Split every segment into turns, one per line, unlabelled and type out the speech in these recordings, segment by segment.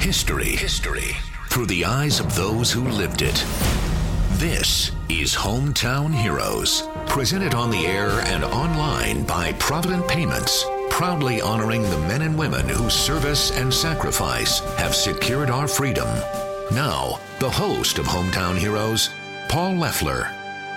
History through the eyes of those who lived it. This is Hometown Heroes, presented on the air and online by Provident Payments, proudly honoring the men and women whose service and sacrifice have secured our freedom. Now, the host of Hometown Heroes, Paul Leffler.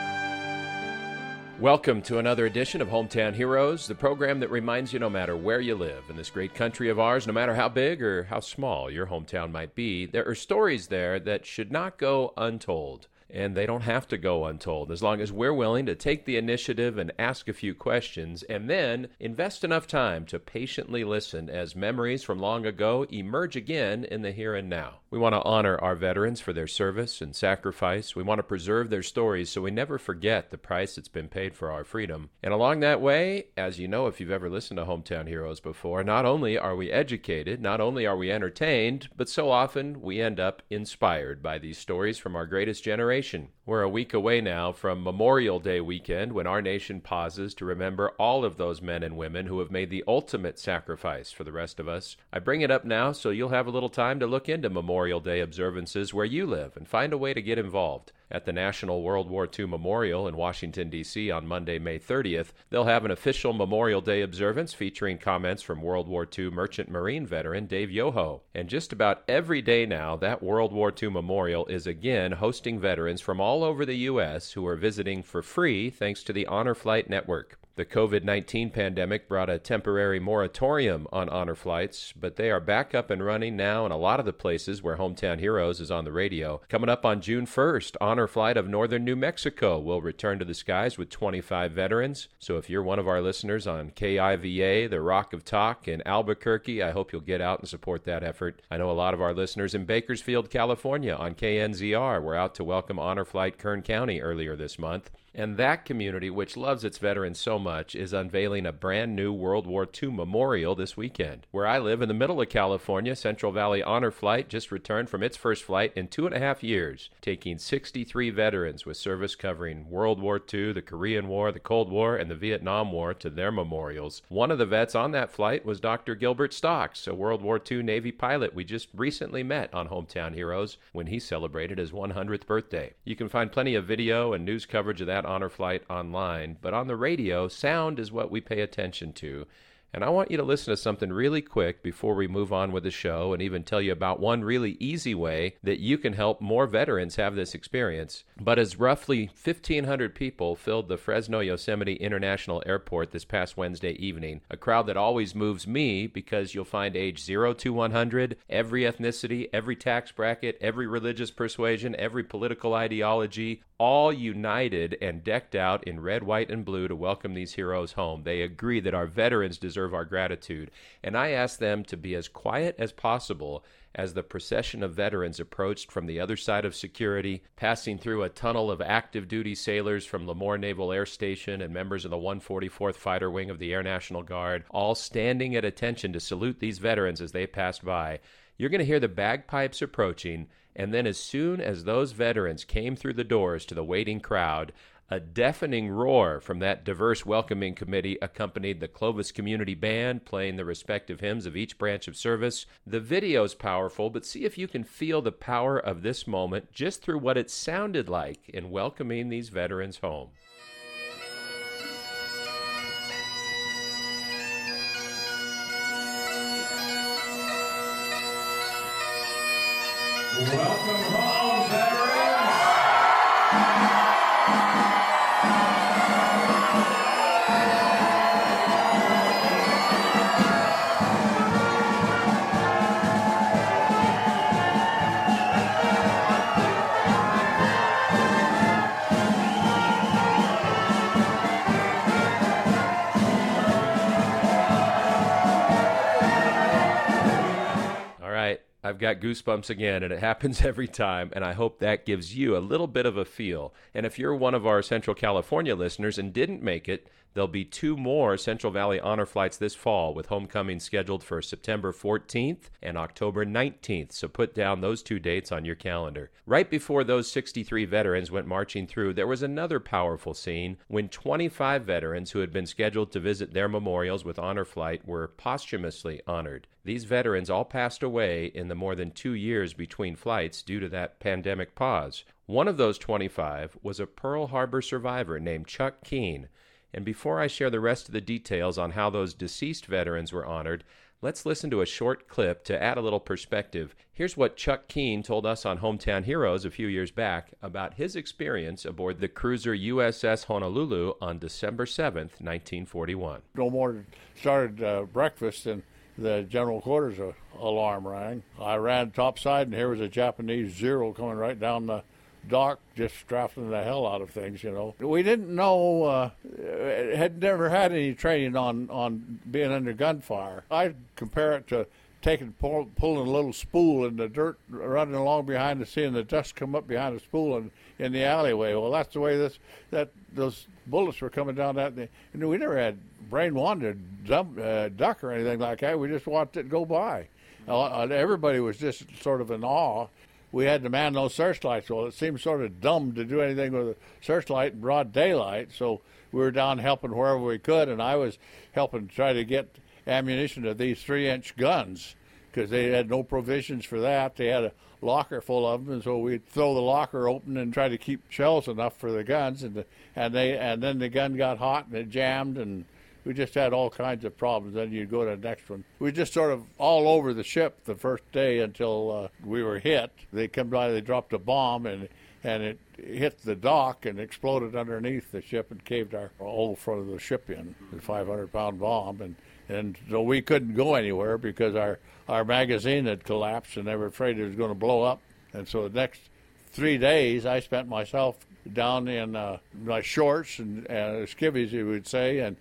Welcome to another edition of Hometown Heroes, the program that reminds you no matter where you live in this great country of ours, no matter how big or how small your hometown might be, there are stories there that should not go untold. And they don't have to go untold as long as we're willing to take the initiative and ask a few questions and then invest enough time to patiently listen as memories from long ago emerge again in the here and now. We want to honor our veterans for their service and sacrifice. We want to preserve their stories so we never forget the price that's been paid for our freedom. And along that way, as you know if you've ever listened to Hometown Heroes before, not only are we educated, not only are we entertained, but so often we end up inspired by these stories from our greatest generation. We're a week away now from Memorial Day weekend, when our nation pauses to remember all of those men and women who have made the ultimate sacrifice for the rest of us. I bring it up now so you'll have a little time to look into Memorial Day observances where you live and find a way to get involved. At the National World War II Memorial in Washington, D.C. on Monday, May 30th, they'll have an official Memorial Day observance featuring comments from World War II Merchant Marine veteran Dave Yoho. And just about every day now, that World War II Memorial is again hosting veterans from all over the U.S. who are visiting for free thanks to the Honor Flight Network. The COVID-19 pandemic brought a temporary moratorium on honor flights, but they are back up and running now in a lot of the places where Hometown Heroes is on the radio. Coming up on June 1st, Honor Flight of Northern New Mexico will return to the skies with 25 veterans. So if you're one of our listeners on KIVA, the Rock of Talk in Albuquerque, I hope you'll get out and support that effort. I know a lot of our listeners in Bakersfield, California on KNZR were out to welcome Honor Flight Kern County earlier this month. And that community, which loves its veterans so much, is unveiling a brand new World War II memorial this weekend. Where I live in the middle of California, Central Valley Honor Flight just returned from its first flight in 2.5 years, taking 63 veterans with service covering World War II, the Korean War, the Cold War, and the Vietnam War to their memorials. One of the vets on that flight was Dr. Gilbert Stocks, a World War II Navy pilot we just recently met on Hometown Heroes when he celebrated his 100th birthday. You can find plenty of video and news coverage of that Honor Flight online, but on the radio, sound is what we pay attention to. And I want you to listen to something really quick before we move on with the show and even tell you about one really easy way that you can help more veterans have this experience. But as roughly 1,500 people filled the Fresno Yosemite International Airport this past Wednesday evening, a crowd that always moves me because you'll find age 0 to 100, every ethnicity, every tax bracket, every religious persuasion, every political ideology, all united and decked out in red, white, and blue to welcome these heroes home. They agree that our veterans deserve our gratitude, and I asked them to be as quiet as possible as the procession of veterans approached from the other side of security, passing through a tunnel of active duty sailors from Lemoore Naval Air Station and members of the 144th Fighter Wing of the Air National Guard, all standing at attention to salute these veterans as they passed by. You're going to hear the bagpipes approaching, and then as soon as those veterans came through the doors to the waiting crowd, a deafening roar from that diverse welcoming committee accompanied the Clovis Community Band playing the respective hymns of each branch of service. The video's powerful, but see if you can feel the power of this moment just through what it sounded like in welcoming these veterans home.
Welcome home, veterans!
I've got goosebumps again, and it happens every time, and I hope that gives you a little bit of a feel. And if you're one of our Central California listeners and didn't make it, there'll be 2 more Central Valley Honor Flights this fall, with homecoming scheduled for September 14th and October 19th, so put down those 2 dates on your calendar. Right before those 63 veterans went marching through, there was another powerful scene when 25 veterans who had been scheduled to visit their memorials with Honor Flight were posthumously honored. These veterans all passed away in the more than 2 years between flights due to that pandemic pause. One of those 25 was a Pearl Harbor survivor named Chuck Keene. And before I share the rest of the details on how those deceased veterans were honored, let's listen to a short clip to add a little perspective. Here's what Chuck Keene told us on Hometown Heroes a few years back about his experience aboard the cruiser USS Honolulu on December 7th, 1941.
No more than started breakfast and the general quarters alarm rang. I ran topside and here was a Japanese Zero coming right down the dock, just drafting the hell out of things, you know. We didn't know, had never had any training on being under gunfire. I compare it to pulling a little spool in the dirt, running along behind seeing the dust come up behind the spool in the alleyway. Well, that's the way those bullets were coming down that. And we never had brain wander, duck or anything like that. We just watched it go by. Everybody was just sort of in awe. We had to man those searchlights. Well, it seemed sort of dumb to do anything with a searchlight in broad daylight, so we were down helping wherever we could, and I was helping try to get ammunition to these 3-inch guns because they had no provisions for that. They had a locker full of them, and so we'd throw the locker open and try to keep shells enough for the guns, and then the gun got hot and it jammed, and we just had all kinds of problems. Then you'd go to the next one. We just sort of all over the ship the first day until we were hit. They come by, they dropped a bomb, and it hit the dock and exploded underneath the ship and caved our whole front of the ship in. The 500-pound bomb, and so we couldn't go anywhere because our magazine had collapsed, and they were afraid it was going to blow up. And so the next 3 days, I spent myself down in my shorts and skivvies, you would say, and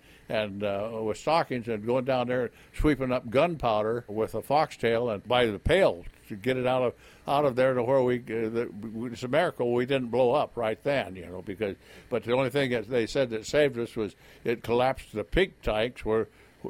with stockings, and going down there sweeping up gunpowder with a foxtail and by the pail to get it out of there to where it's a miracle we didn't blow up right then, you know, but the only thing that they said that saved us was it collapsed the pig tanks where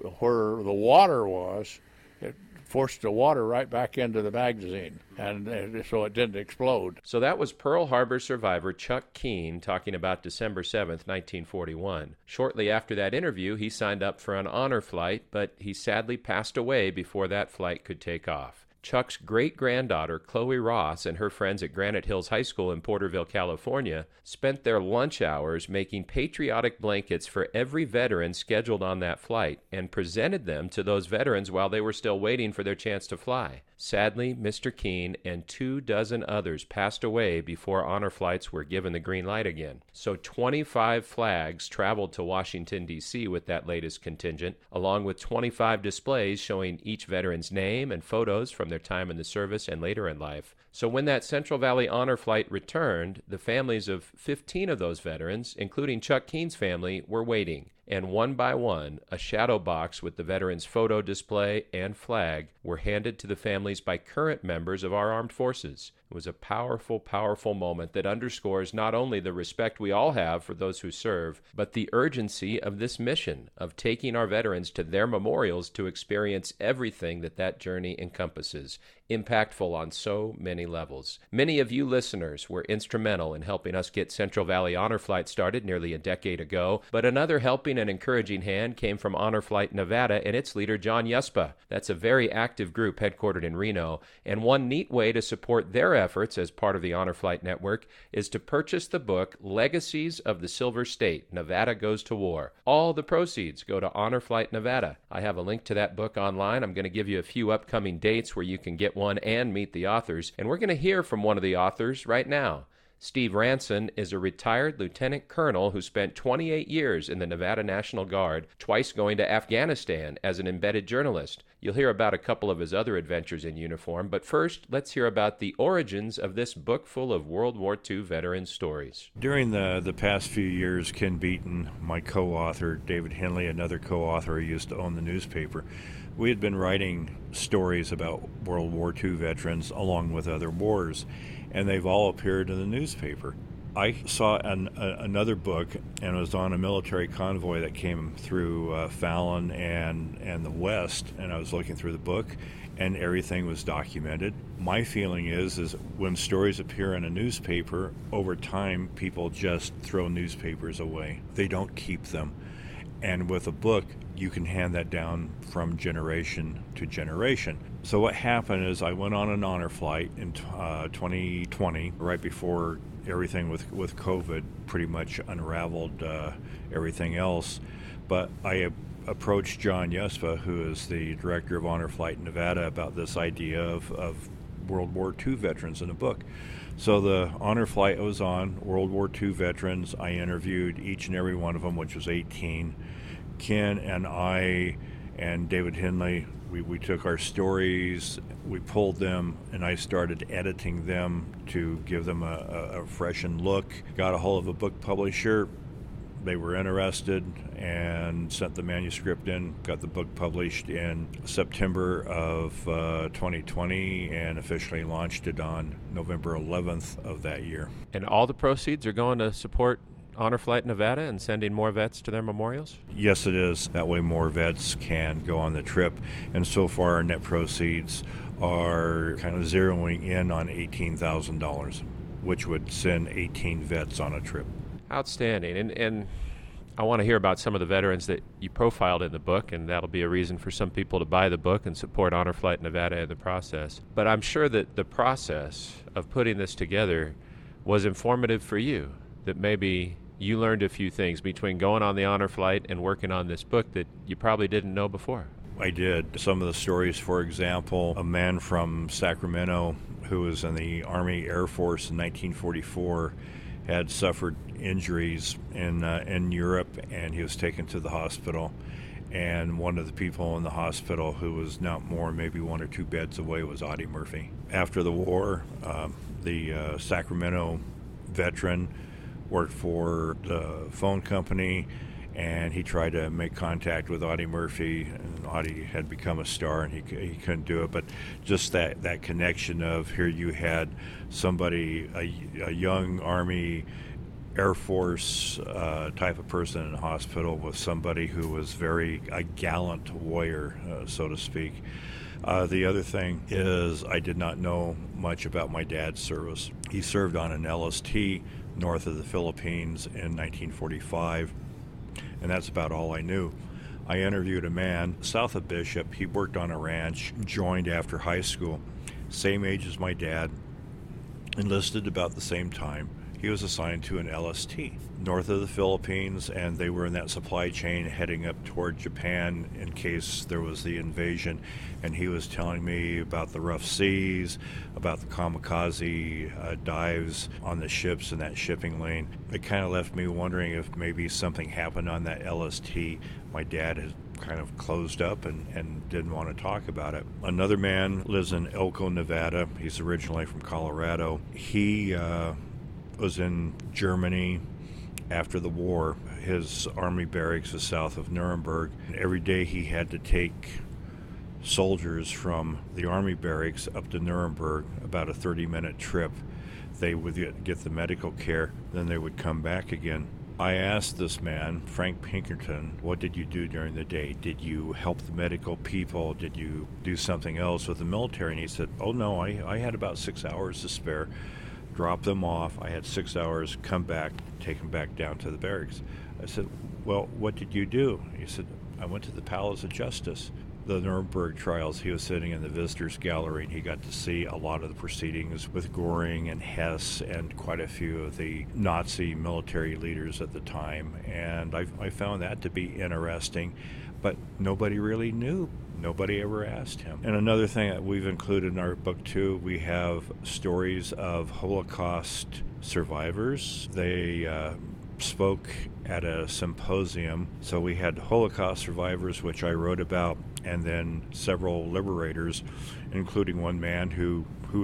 the water was. It forced the water right back into the magazine, and so it didn't explode.
So that was Pearl Harbor survivor Chuck Keene talking about December 7th, 1941. Shortly after that interview, he signed up for an honor flight, but he sadly passed away before that flight could take off. Chuck's great-granddaughter, Chloe Ross, and her friends at Granite Hills High School in Porterville, California, spent their lunch hours making patriotic blankets for every veteran scheduled on that flight and presented them to those veterans while they were still waiting for their chance to fly. Sadly, Mr. Keene and 24 others passed away before honor flights were given the green light again. So 25 flags traveled to Washington, D.C. with that latest contingent, along with 25 displays showing each veteran's name and photos from their time in the service and later in life. So when that Central Valley honor flight returned, the families of 15 of those veterans, including Chuck Keene's family, were waiting. And one by one, a shadow box with the veterans' photo display and flag were handed to the families by current members of our armed forces. It was a powerful, powerful moment that underscores not only the respect we all have for those who serve, but the urgency of this mission of taking our veterans to their memorials to experience everything that journey encompasses, impactful on so many levels. Many of you listeners were instrumental in helping us get Central Valley Honor Flight started nearly a decade ago, but another helping and encouraging hand came from Honor Flight Nevada and its leader, John Yespa. That's a very active group headquartered in Reno, and one neat way to support their efforts as part of the Honor Flight Network is to purchase the book Legacies of the Silver State, Nevada Goes to War. All the proceeds go to Honor Flight Nevada. I have a link to that book online. I'm going to give you a few upcoming dates where you can get one and meet the authors, and we're going to hear from one of the authors right now. Steve Ranson is a retired lieutenant colonel who spent 28 years in the Nevada National Guard, twice going to Afghanistan as an embedded journalist. You'll hear about a couple of his other adventures in uniform, but first, let's hear about the origins of this book full of World War II veteran stories.
During the past few years, Ken Beaton, my co-author, David Henley, another co-author who used to own the newspaper, we had been writing stories about World War II veterans along with other wars, and they've all appeared in the newspaper. I saw another book, and it was on a military convoy that came through Fallon and the West, and I was looking through the book, and everything was documented. My feeling is when stories appear in a newspaper, over time, people just throw newspapers away. They don't keep them. And with a book, you can hand that down from generation to generation. So what happened is I went on an honor flight in 2020, right before everything with COVID pretty much unraveled everything else. But I approached John Yespa, who is the director of Honor Flight in Nevada, about this idea of World War II veterans in a book. So the honor flight I was on, World War II veterans, I interviewed each and every one of them, which was 18. Ken and I and David Henley, we took our stories, we pulled them, and I started editing them to give them a freshened look. Got a hold of a book publisher. They were interested and sent the manuscript in, got the book published in September of 2020 and officially launched it on November 11th of that year.
And all the proceeds are going to support Honor Flight Nevada and sending more vets to their memorials?
Yes, it is. That way more vets can go on the trip. And so far our net proceeds are kind of zeroing in on $18,000, which would send 18 vets on a trip.
Outstanding. And I want to hear about some of the veterans that you profiled in the book, and that'll be a reason for some people to buy the book and support Honor Flight Nevada in the process. But I'm sure that the process of putting this together was informative for you, that maybe you learned a few things between going on the honor flight and working on this book that you probably didn't know before.
I did. Some of the stories, for example, a man from Sacramento who was in the Army Air Force in 1944 had suffered injuries in Europe, and he was taken to the hospital. And one of the people in the hospital who was not more, maybe one or two beds away, was Audie Murphy. After the war, the Sacramento veteran worked for the phone company, and he tried to make contact with Audie Murphy, and Audie had become a star, and he couldn't do it. But just that connection of here you had somebody, a young Army Air Force type of person in the hospital with somebody who was a gallant warrior, so to speak. The other thing is I did not know much about my dad's service. He served on an LST north of the Philippines in 1945, and that's about all I knew. I interviewed a man south of Bishop. He worked on a ranch, joined after high school, same age as my dad, enlisted about the same time. He was assigned to an LST north of the Philippines, and they were in that supply chain heading up toward Japan in case there was the invasion. And he was telling me about the rough seas, about the kamikaze dives on the ships in that shipping lane. It kind of left me wondering if maybe something happened on that LST. My dad had kind of closed up and didn't want to talk about it. Another man lives in Elko, Nevada. He's originally from Colorado. He was in Germany after the war. His army barracks is south of Nuremberg. And every day he had to take soldiers from the army barracks up to Nuremberg, about a 30-minute trip. They would get the medical care, then they would come back again. I asked this man, Frank Pinkerton, what did you do during the day? Did you help the medical people? Did you do something else with the military? And he said, oh no, I had about 6 hours to spare. Drop them off. I had 6 hours, come back, take them back down to the barracks. I said, well, what did you do? He said, I went to the Palace of Justice. The Nuremberg trials, he was sitting in the visitors gallery, and he got to see a lot of the proceedings with Goring and Hess and quite a few of the Nazi military leaders at the time. And I found that to be interesting, but nobody really knew. Nobody ever asked him. And another thing that we've included in our book too, we have stories of Holocaust survivors. They spoke at a symposium. So we had Holocaust survivors, which I wrote about, and then several liberators, including one man who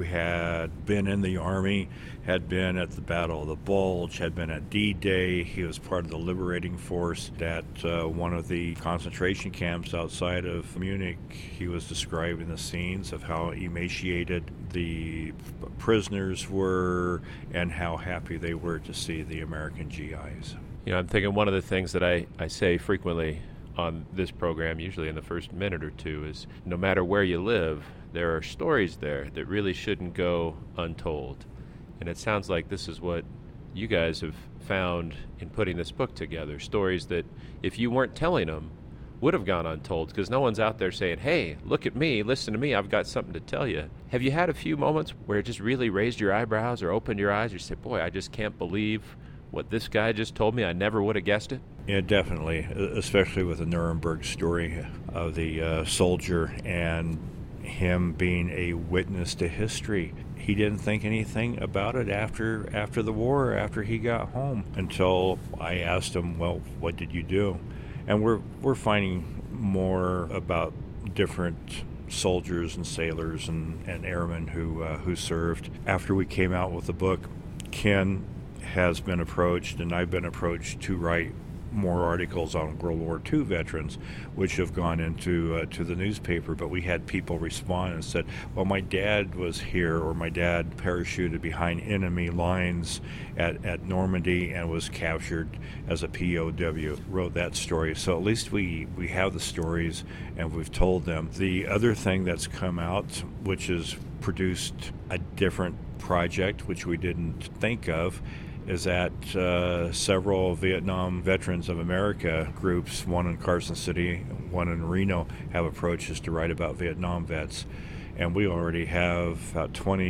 had been in the Army, had been at the Battle of the Bulge, had been at D-Day. He was part of the liberating force at one of the concentration camps outside of Munich. He was describing the scenes of how emaciated the prisoners were and how happy they were to see the American GIs.
You know, I'm thinking one of the things that I say frequently on this program, usually in the first minute or two, is no matter where you live, there are stories there that really shouldn't go untold. And it sounds like this is what you guys have found in putting this book together, stories that if you weren't telling them would have gone untold, because no one's out there saying, hey, look at me, listen to me, I've got something to tell you. Have you had a few moments where it just really raised your eyebrows or opened your eyes? You say, boy, I just can't believe what this guy just told me. I never would have guessed it.
Yeah, definitely, especially with the Nuremberg story of the soldier and him being a witness to history. He didn't think anything about it after the war, after he got home, until I asked him, well, what did you do? And we're finding more about different soldiers and sailors and airmen who served. After we came out with the book, Ken has been approached, and I've been approached to write more articles on World War II veterans, which have gone into to the newspaper. But we had people respond and said, well, my dad was here, or my dad parachuted behind enemy lines at Normandy and was captured as a POW, wrote that story. So at least we have the stories and we've told them. The other thing that's come out, which has produced a different project, which we didn't think of, is that several Vietnam Veterans of America groups, one in Carson City, one in Reno, have approached us to write about Vietnam vets. And we already have about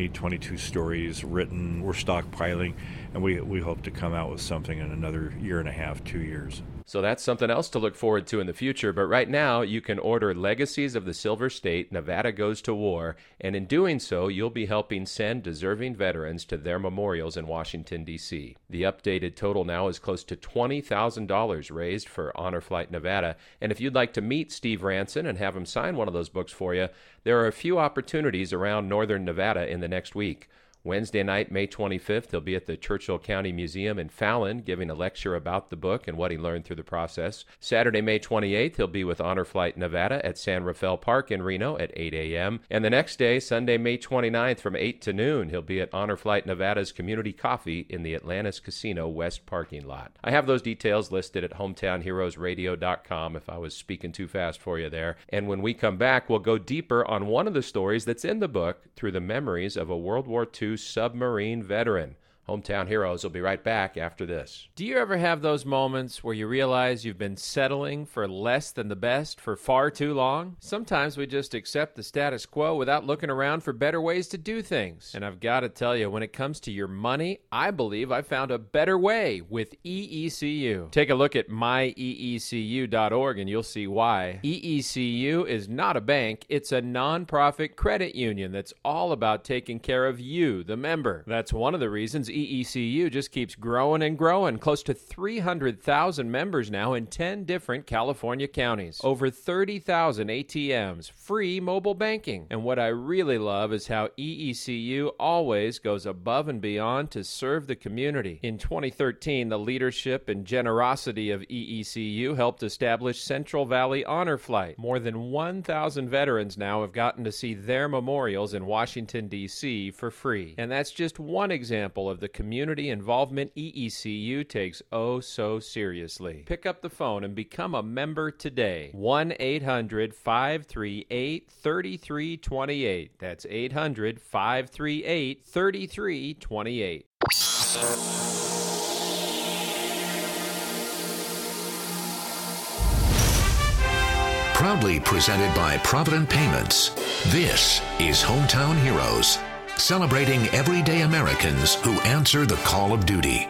22 stories written. We're stockpiling, and we hope to come out with something in another year and a half, 2 years.
So that's something else to look forward to in the future. But right now, you can order Legacies of the Silver State, Nevada Goes to War, and in doing so, you'll be helping send deserving veterans to their memorials in Washington, D.C. The updated total now is close to $20,000 raised for Honor Flight Nevada. And if you'd like to meet Steve Ranson and have him sign one of those books for you, there are a few opportunities around northern Nevada in the next week. Wednesday night, May 25th, he'll be at the Churchill County Museum in Fallon giving a lecture about the book and what he learned through the process. Saturday, May 28th, he'll be with Honor Flight Nevada at San Rafael Park in Reno at 8 a.m. And the next day, Sunday, May 29th from 8 to noon, he'll be at Honor Flight Nevada's Community Coffee in the Atlantis Casino West parking lot. I have those details listed at hometownheroesradio.com if I was speaking too fast for you there. And when we come back, we'll go deeper on one of the stories that's in the book through the memories of a World War II submarine veteran. Hometown Heroes will be right back after this. Do you ever have those moments where you realize you've been settling for less than the best for far too long? Sometimes we just accept the status quo without looking around for better ways to do things. And I've got to tell you, when it comes to your money, I believe I found a better way with EECU. Take a look at myeecu.org and you'll see why. EECU is not a bank, it's a nonprofit credit union that's all about taking care of you, the member. That's one of the reasons EECU just keeps growing and growing. Close to 300,000 members now in 10 different California counties. Over 30,000 ATMs, free mobile banking. And what I really love is how EECU always goes above and beyond to serve the community. In 2013, the leadership and generosity of EECU helped establish Central Valley Honor Flight. More than 1,000 veterans now have gotten to see their memorials in Washington, D.C. for free. And that's just one example of the community involvement EECU takes oh so seriously. Pick up the phone and become a member today. 1-800-538-3328. That's 800-538-3328.
Proudly presented by Provident Payments, this is Hometown Heroes, celebrating everyday Americans who answer the call of duty.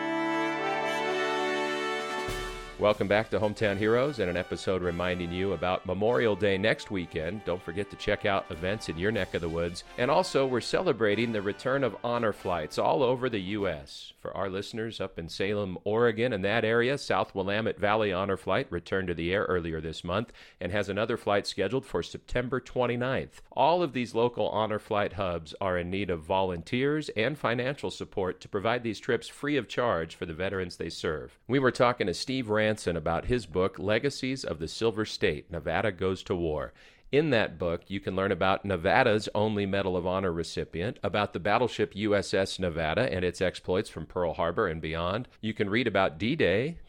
Welcome back to Hometown Heroes and an episode reminding you about Memorial Day next weekend. Don't forget to check out events in your neck of the woods. And also, we're celebrating the return of honor flights all over the U.S. For our listeners up in Salem, Oregon, and that area, South Willamette Valley Honor Flight returned to the air earlier this month and has another flight scheduled for September 29th. All of these local honor flight hubs are in need of volunteers and financial support to provide these trips free of charge for the veterans they serve. We were talking to Steve Ranson about his book, Legacies of the Silver State, Nevada Goes to War. In that book, you can learn about Nevada's only Medal of Honor recipient, about the battleship USS Nevada and its exploits from Pearl Harbor and beyond. You can read about D-Day,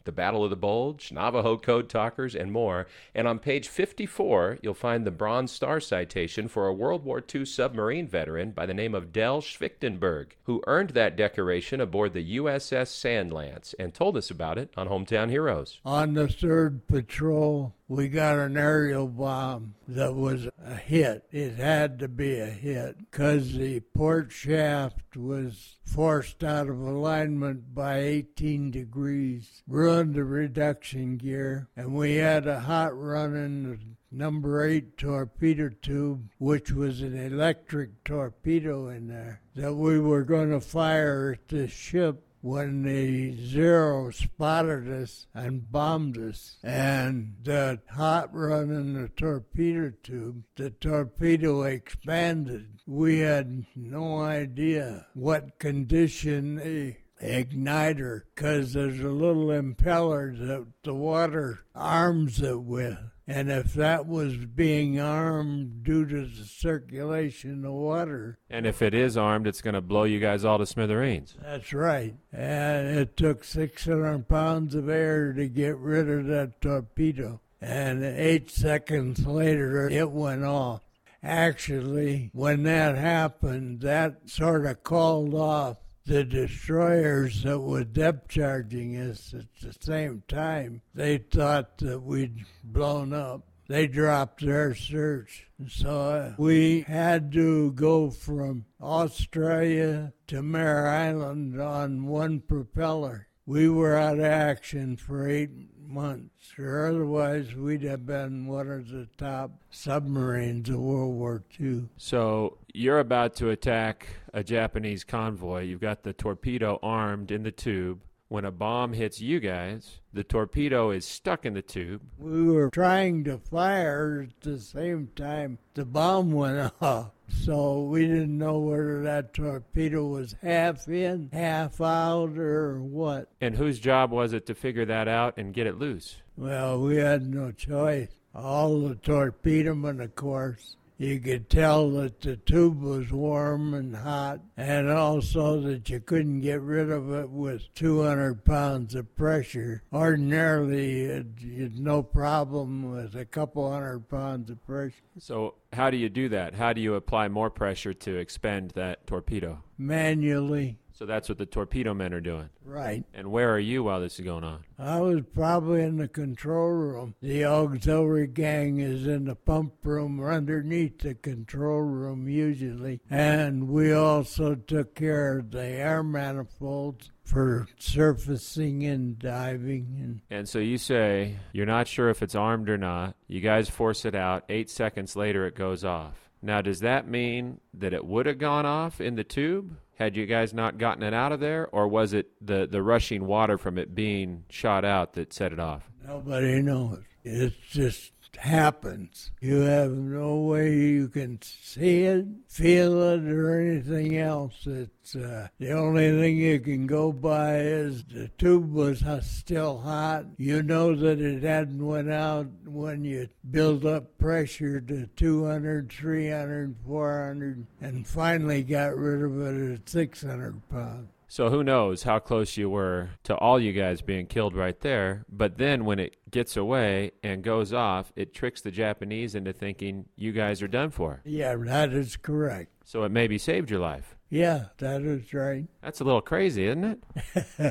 the Battle of the Bulge, Navajo Code Talkers, and more. And on page 54, you'll find the Bronze Star citation for a World War II submarine veteran by the name of Del Schwichtenberg, who earned that decoration aboard the USS Sandlance and told us about it on Hometown Heroes.
On the 3rd patrol, we got an aerial bomb that was a hit. It had to be a hit because the port shaft was forced out of alignment by 18 degrees, ruined the reduction gear, and we had a hot run in the number 8 torpedo tube, which was an electric torpedo in there, that we were going to fire at the ship when the Zero spotted us and bombed us. And the hot run in the torpedo tube, the torpedo expanded. We had no idea what condition the igniter, because there's a little impeller that the water arms it with. And if that was being armed due to the circulation of water...
And if it is armed, it's going to blow you guys all to smithereens.
That's right. And it took 600 pounds of air to get rid of that torpedo. And 8 seconds later, it went off. Actually, when that happened, that sort of called off the destroyers that were depth charging us at the same time. They thought that we'd blown up. They dropped their search. So we had to go from Australia to Mare Island on one propeller. We were out of action for 8 months, or otherwise we'd have been one of the top submarines of World War II.
So you're about to attack a Japanese convoy. You've got the torpedo armed in the tube. When a bomb hits you guys, the torpedo is stuck in the tube.
We were trying to fire at the same time the bomb went off. So we didn't know whether that torpedo was half in, half out, or what.
And whose job was it to figure that out and get it loose?
Well, we had no choice. All the torpedomen, of course. You could tell that the tube was warm and hot, and also that you couldn't get rid of it with 200 pounds of pressure. Ordinarily, you'd no problem with a couple 100 pounds of pressure.
So how do you do that? How do you apply more pressure to expend that torpedo?
Manually.
So that's what the torpedo men are doing.
Right.
And where are you while this is going on?
I was probably in the control room. The auxiliary gang is in the pump room or underneath the control room usually. And we also took care of the air manifolds for surfacing and diving.
And so you say you're not sure if it's armed or not. You guys force it out. 8 seconds later, it goes off. Now, does that mean that it would have gone off in the tube had you guys not gotten it out of there? Or was it the rushing water from it being shot out that set it off?
Nobody knows. It just happens. You have no way you can see it, feel it, or anything else. It's the only thing you can go by is the tube was still hot. You know that it hadn't went out when you build up pressure to 200, 300, 400, and finally got rid of it at 600 pounds.
So who knows how close you were to all you guys being killed right there. But then when it gets away and goes off, it tricks the Japanese into thinking you guys are done for.
Yeah, that is correct.
So it maybe saved your life.
Yeah, that is right.
That's a little crazy, isn't it?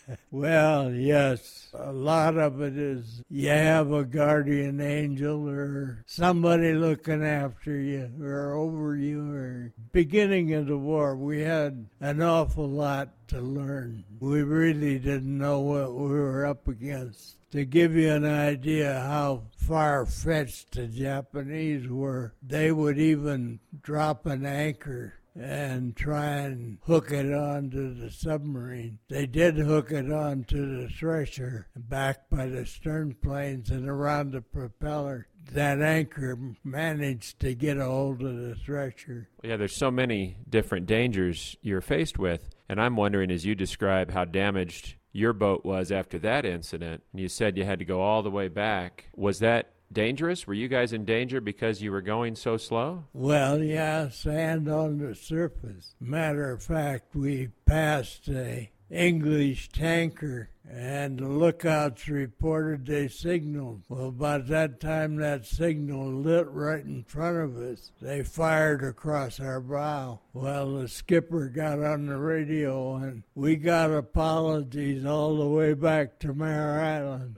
Well, yes. A lot of it is you have a guardian angel or somebody looking after you or over you. Or beginning of the war, we had an awful lot to learn. We really didn't know what we were up against. To give you an idea how far-fetched the Japanese were, they would even drop an anchor and try and hook it onto the submarine. They did hook it onto the thresher back by the stern planes and around the propeller. That anchor managed to get a hold of the thresher.
Yeah, there's so many different dangers you're faced with, and I'm wondering as you describe how damaged your boat was after that incident, and you said you had to go all the way back. Was that dangerous? Were you guys in danger because you were going so slow?
Well, yeah, sand on the surface. Matter of fact, we passed a English tanker, and the lookouts reported they signaled. Well, about that time that signal lit right in front of us. They fired across our bow. Well, the skipper got on the radio, and we got apologies all the way back to Mare Island.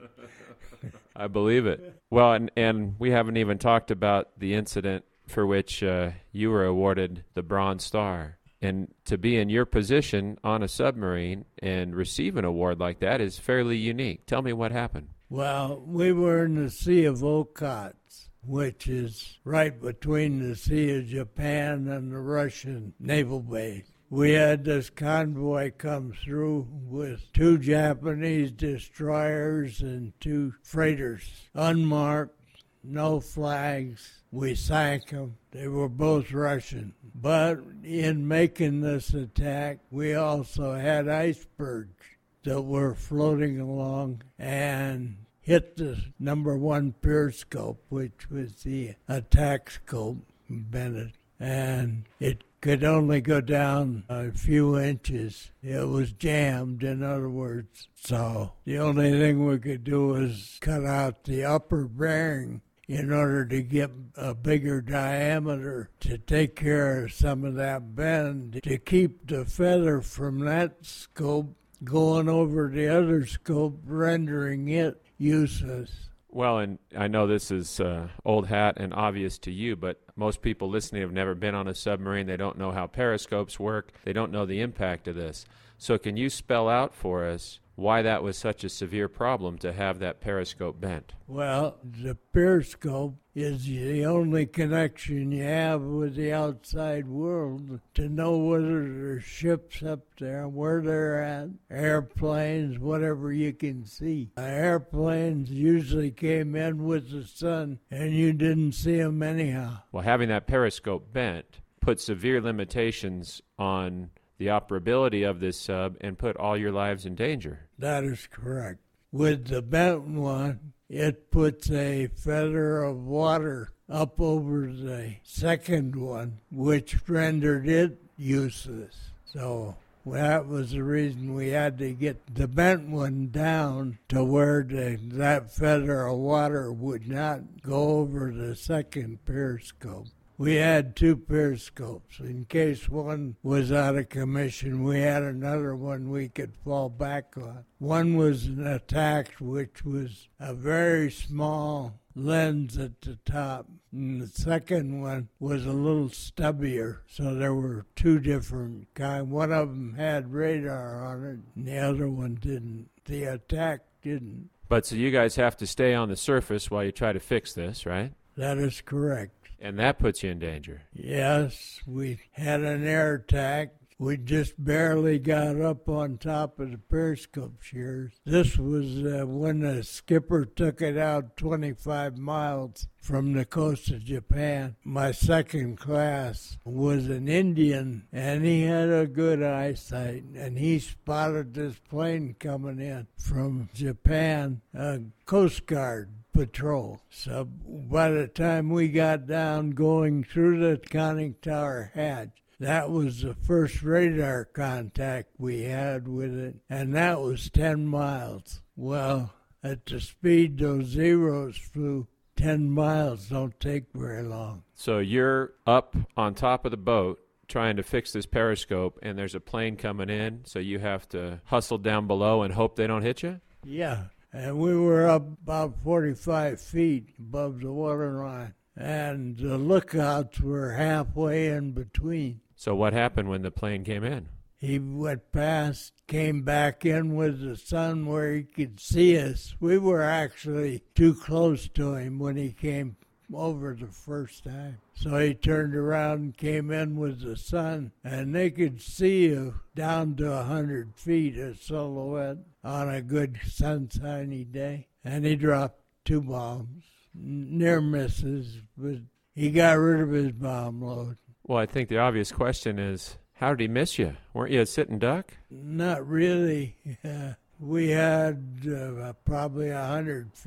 I believe it. Well, and we haven't even talked about the incident for which you were awarded the Bronze Star. And to be in your position on a submarine and receive an award like that is fairly unique. Tell me what happened.
Well, we were in the Sea of Okhotsk, which is right between the Sea of Japan and the Russian naval base. We had this convoy come through with 2 Japanese destroyers and 2 freighters, unmarked, no flags. We sank them. They were both Russian. But in making this attack, we also had icebergs that were floating along and hit the number 1 periscope, which was the attack scope, Bennett. And it could only go down a few inches. It was jammed, in other words. So the only thing we could do was cut out the upper bearing in order to get a bigger diameter to take care of some of that bend, to keep the feather from that scope going over the other scope, rendering it useless.
Well, and I know this is old hat and obvious to you, but most people listening have never been on a submarine. They don't know how periscopes work. They don't know the impact of this. So can you spell out for us why that was such a severe problem to have that periscope bent?
Well, the periscope is the only connection you have with the outside world to know whether there's ships up there, where they're at, airplanes, whatever you can see. Airplanes usually came in with the sun, and you didn't see them anyhow.
Well, having that periscope bent put severe limitations on the operability of this sub and put all your lives in danger.
That is correct. With the bent one, it puts a feather of water up over the second one, which rendered it useless. So that was the reason we had to get the bent one down to where that feather of water would not go over the second periscope. We had 2 periscopes. In case one was out of commission, we had another one we could fall back on. One was an attack, which was a very small lens at the top. And the second one was a little stubbier. So there were 2 different kinds. One of them had radar on it, and the other one didn't. The attack didn't.
But so you guys have to stay on the surface while you try to fix this, right?
That is correct.
And that puts you in danger.
Yes, we had an air attack. We just barely got up on top of the periscope shears. This was when the skipper took it out 25 miles from the coast of Japan. My second class was an Indian, and he had a good eyesight, and he spotted this plane coming in from Japan, a Coast Guard patrol. So by the time we got down going through the conning tower hatch, that was the first radar contact we had with it, and that was 10 miles. Well, at the speed those Zeros flew, 10 miles don't take very long.
So you're up on top of the boat trying to fix this periscope, and there's a plane coming in, so you have to hustle down below and hope they don't hit you?
Yeah. And we were up about 45 feet above the waterline, and the lookouts were halfway in between.
So what happened when the plane came in?
He went past, came back in with the sun where he could see us. We were actually too close to him when he came over the first time. So he turned around and came in with the sun, and they could see you down to 100 feet, a silhouette, on a good sunshiny day. And he dropped 2 bombs, near misses, but he got rid of his bomb load.
Well, I think the obvious question is, how did he miss you? Weren't you a sitting duck?
Not really. We had probably 100 feet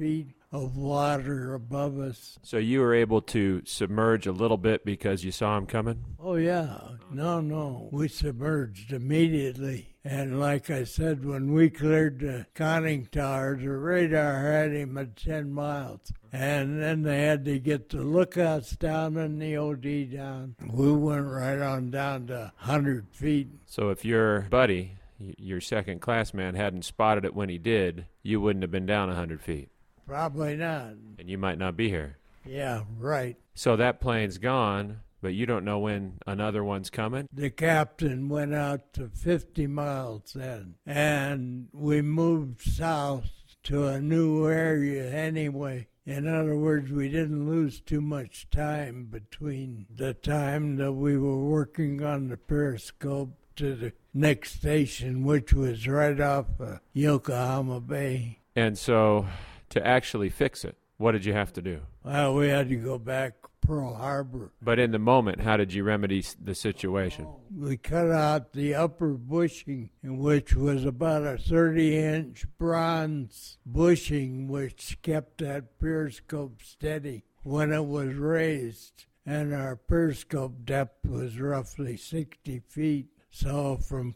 of water above us.
So you were able to submerge a little bit because you saw him coming?
Oh, yeah. No. We submerged immediately. And like I said, when we cleared the conning tower, the radar had him at 10 miles. And then they had to get the lookouts down and the OD down. We went right on down to 100 feet.
So if your buddy, your second class man, hadn't spotted it when he did, you wouldn't have been down 100 feet.
Probably not.
And you might not be here.
Yeah, right.
So that plane's gone, but you don't know when another one's coming?
The captain went out to 50 miles then, and we moved south to a new area anyway. In other words, we didn't lose too much time between the time that we were working on the periscope to the next station, which was right off Yokohama Bay.
And so to actually fix it, what did you have to do?
Well, we had to go back Pearl Harbor.
But in the moment, how did you remedy the situation?
We cut out the upper bushing, which was about a 30-inch bronze bushing, which kept that periscope steady when it was raised. And our periscope depth was roughly 60 feet. So from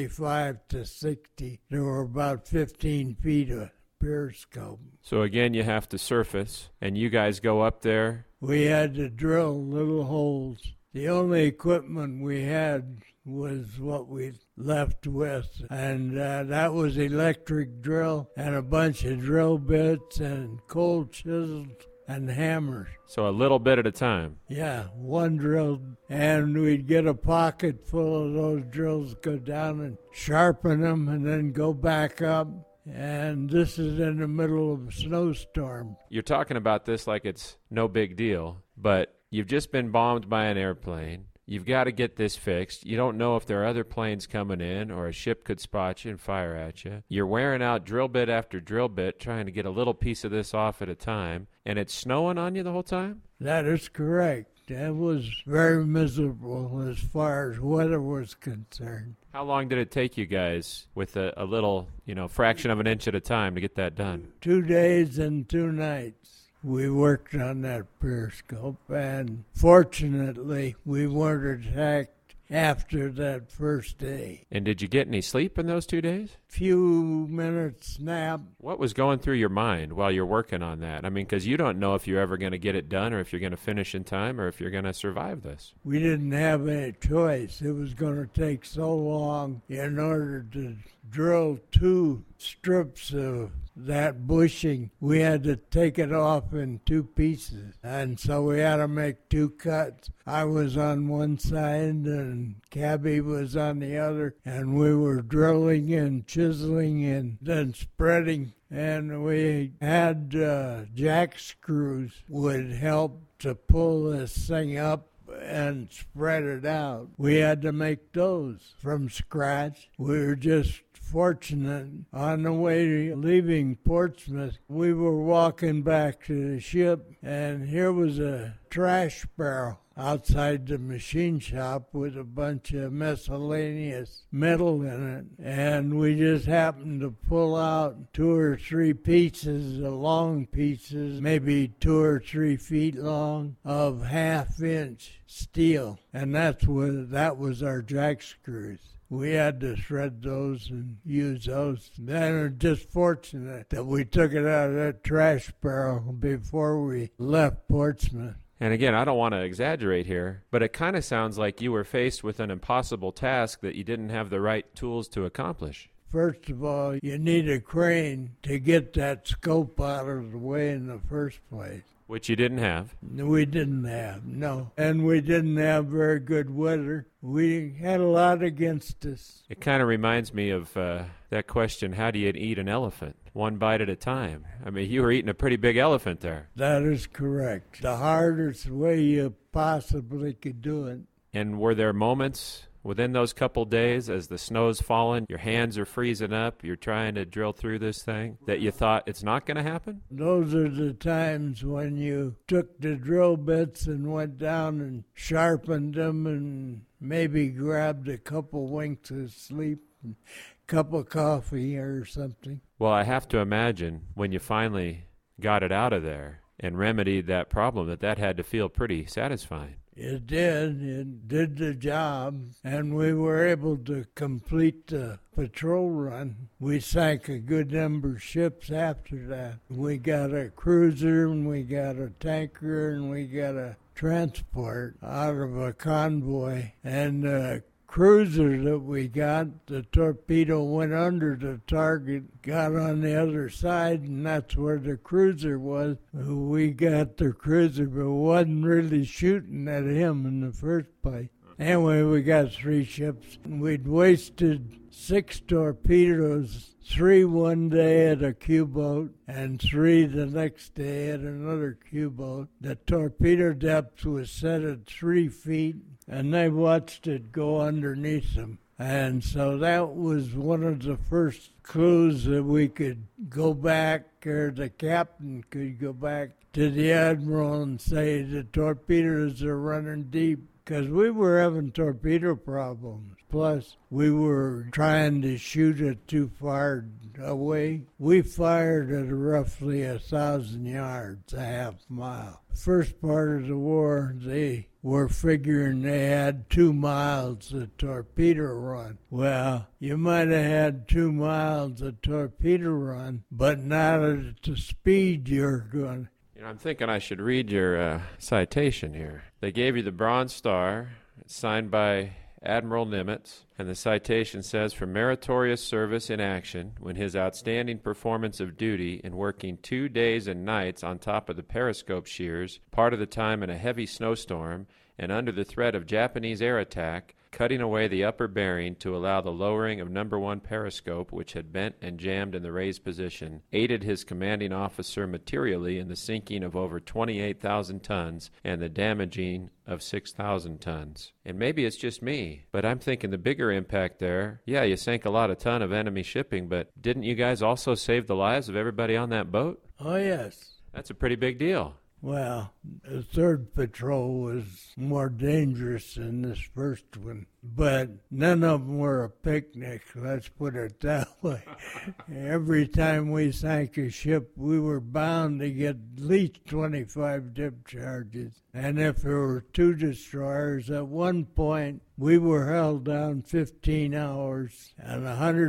45 to 60, there were about 15 feet of periscope.
So again, you have to surface, and you guys go up there.
We had to drill little holes. The only equipment we had was what we left with, and that was electric drill and a bunch of drill bits and cold chisels and hammers.
So a little bit at a time.
Yeah, one drill, and we'd get a pocket full of those drills, go down and sharpen them, and then go back up. And this is in the middle of a snowstorm.
You're talking about this like it's no big deal, but you've just been bombed by an airplane. You've got to get this fixed. You don't know if there are other planes coming in or a ship could spot you and fire at you. You're wearing out drill bit after drill bit trying to get a little piece of this off at a time, and it's snowing on you the whole time?
That is correct. That was very miserable as far as weather was concerned.
How long did it take you guys with a little, fraction of an inch at a time to get that done?
2 days and 2 nights. We worked on that periscope, and fortunately, we weren't attacked after that first day.
And did you get any sleep in those 2 days?
Few minutes nap.
What was going through your mind while you're working on that? I mean, because you don't know if you're ever going to get it done or if you're going to finish in time or if you're going to survive this.
We didn't have any choice. It was going to take so long in order to drill 2 strips of that bushing. We had to take it off in 2 pieces, and so we had to make 2 cuts. I was on one side and Cabby was on the other, and we were drilling and chiseling and then spreading, and we had jack screws would help to pull this thing up and spread it out. We had to make those from scratch. We were just fortunate. On the way leaving Portsmouth, we were walking back to the ship, and here was a trash barrel outside the machine shop with a bunch of miscellaneous metal in it, and we just happened to pull out 2 or 3 pieces, long pieces, maybe 2 or 3 feet long, of 1/2 inch steel, and that was our jack screws. We had to shred those and use those. Then it was just fortunate that we took it out of that trash barrel before we left Portsmouth.
And again, I don't want to exaggerate here, but it kind of sounds like you were faced with an impossible task that you didn't have the right tools to accomplish.
First of all, you need a crane to get that scope out of the way in the first place.
Which you didn't have.
We didn't have, no. And we didn't have very good weather. We had a lot against us.
It kind of reminds me of that question, how do you eat an elephant? One bite at a time. I mean, you were eating a pretty big elephant there.
That is correct. The hardest way you possibly could do it.
And were there moments within those couple days as the snow's falling, your hands are freezing up, you're trying to drill through this thing, that you thought it's not going to happen?
Those are the times when you took the drill bits and went down and sharpened them and maybe grabbed a couple winks of sleep, and a cup of coffee or something.
Well, I have to imagine when you finally got it out of there and remedied that problem, that had to feel pretty satisfying.
It did. It did the job, and we were able to complete the patrol run. We sank a good number of ships after that. We got a cruiser, and we got a tanker, and we got a transport out of a convoy. And the cruiser that we got, the torpedo went under the target, got on the other side, and that's where the cruiser was. We got the cruiser, but wasn't really shooting at him in the first place. Anyway, we got 3 ships. We'd wasted 6 torpedoes, 3 one day at a Q-boat and 3 the next day at another Q-boat. The torpedo depth was set at 3 feet, and they watched it go underneath them. And so that was one of the first clues that we could go back, or the captain could go back to the admiral and say the torpedoes are running deep, because we were having torpedo problems. Plus, we were trying to shoot it too far away. We fired at roughly 1,000 yards, a half mile. First part of the war, they were figuring they had 2 miles of torpedo run. Well, you might have had 2 miles of torpedo run, but not at the speed you're going.
I'm thinking I should read your citation here. They gave you the Bronze Star. It's signed by Admiral Nimitz, and the citation says, for meritorious service in action, when his outstanding performance of duty in working 2 days and nights on top of the periscope shears, part of the time in a heavy snowstorm, and under the threat of Japanese air attack, cutting away the upper bearing to allow the lowering of number 1 periscope, which had bent and jammed in the raised position, aided his commanding officer materially in the sinking of over 28,000 tons and the damaging of 6,000 tons. And maybe it's just me, but I'm thinking the bigger impact there, yeah, you sank a lot of ton of enemy shipping, but didn't you guys also save the lives of everybody on that boat?
Oh, yes.
That's a pretty big deal.
Well, the 3rd patrol was more dangerous than this first one, but none of them were a picnic, let's put it that way. Every time we sank a ship, we were bound to get at least 25 depth charges. And if there were 2 destroyers, at one point we were held down 15 hours and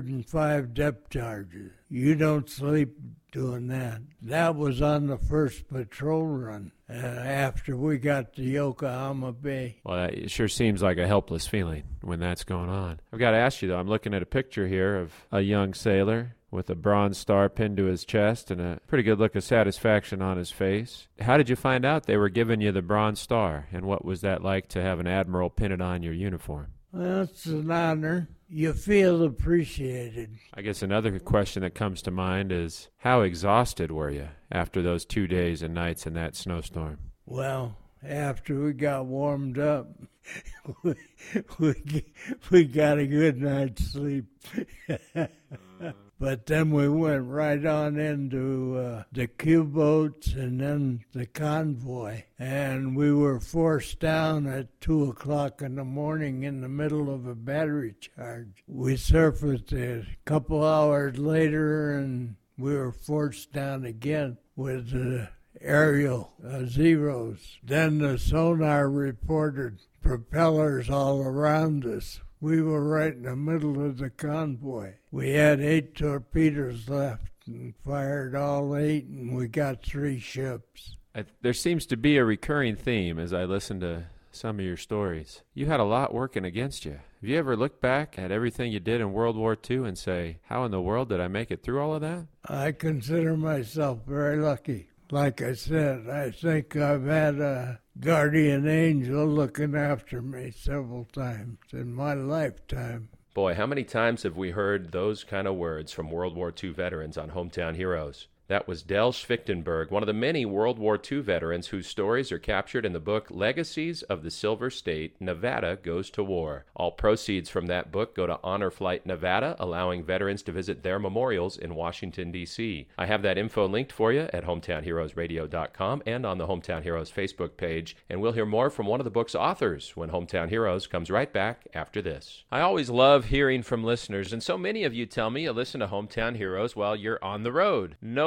105 depth charges. You don't sleep doing that. That was on the first patrol run after we got to Yokohama Bay.
Well, it sure seems like a helpless feeling when that's going on. I've got to ask you, though, I'm looking at a picture here of a young sailor with a Bronze Star pinned to his chest and a pretty good look of satisfaction on his face. How did you find out they were giving you the Bronze Star, and what was that like to have an admiral pin it on your uniform?
Well, it's an honor. You feel appreciated.
I guess another question that comes to mind is, how exhausted were you after those 2 days and nights in that snowstorm?
Well, after we got warmed up, we got a good night's sleep. But then we went right on into the Q-boats and then the convoy. And we were forced down at 2 o'clock in the morning in the middle of a battery charge. We surfaced a couple hours later and we were forced down again with the aerial Zeros. Then the sonar reported propellers all around us. We were right in the middle of the convoy. We had 8 torpedoes left and fired all 8, and we got 3 ships.
There seems to be a recurring theme as I listen to some of your stories. You had a lot working against you. Have you ever looked back at everything you did in World War II and say, how in the world did I make it through all of that?
I consider myself very lucky. Like I said, I think I've had a guardian angel looking after me several times in my lifetime.
Boy, how many times have we heard those kind of words from World War II veterans on Hometown Heroes? That was Del Schwichtenberg, one of the many World War II veterans whose stories are captured in the book Legacies of the Silver State, Nevada Goes to War. All proceeds from that book go to Honor Flight Nevada, allowing veterans to visit their memorials in Washington, D.C. I have that info linked for you at hometownheroesradio.com and on the Hometown Heroes Facebook page, and we'll hear more from one of the book's authors when Hometown Heroes comes right back after this. I always love hearing from listeners, and so many of you tell me you listen to Hometown Heroes while you're on the road. Nobody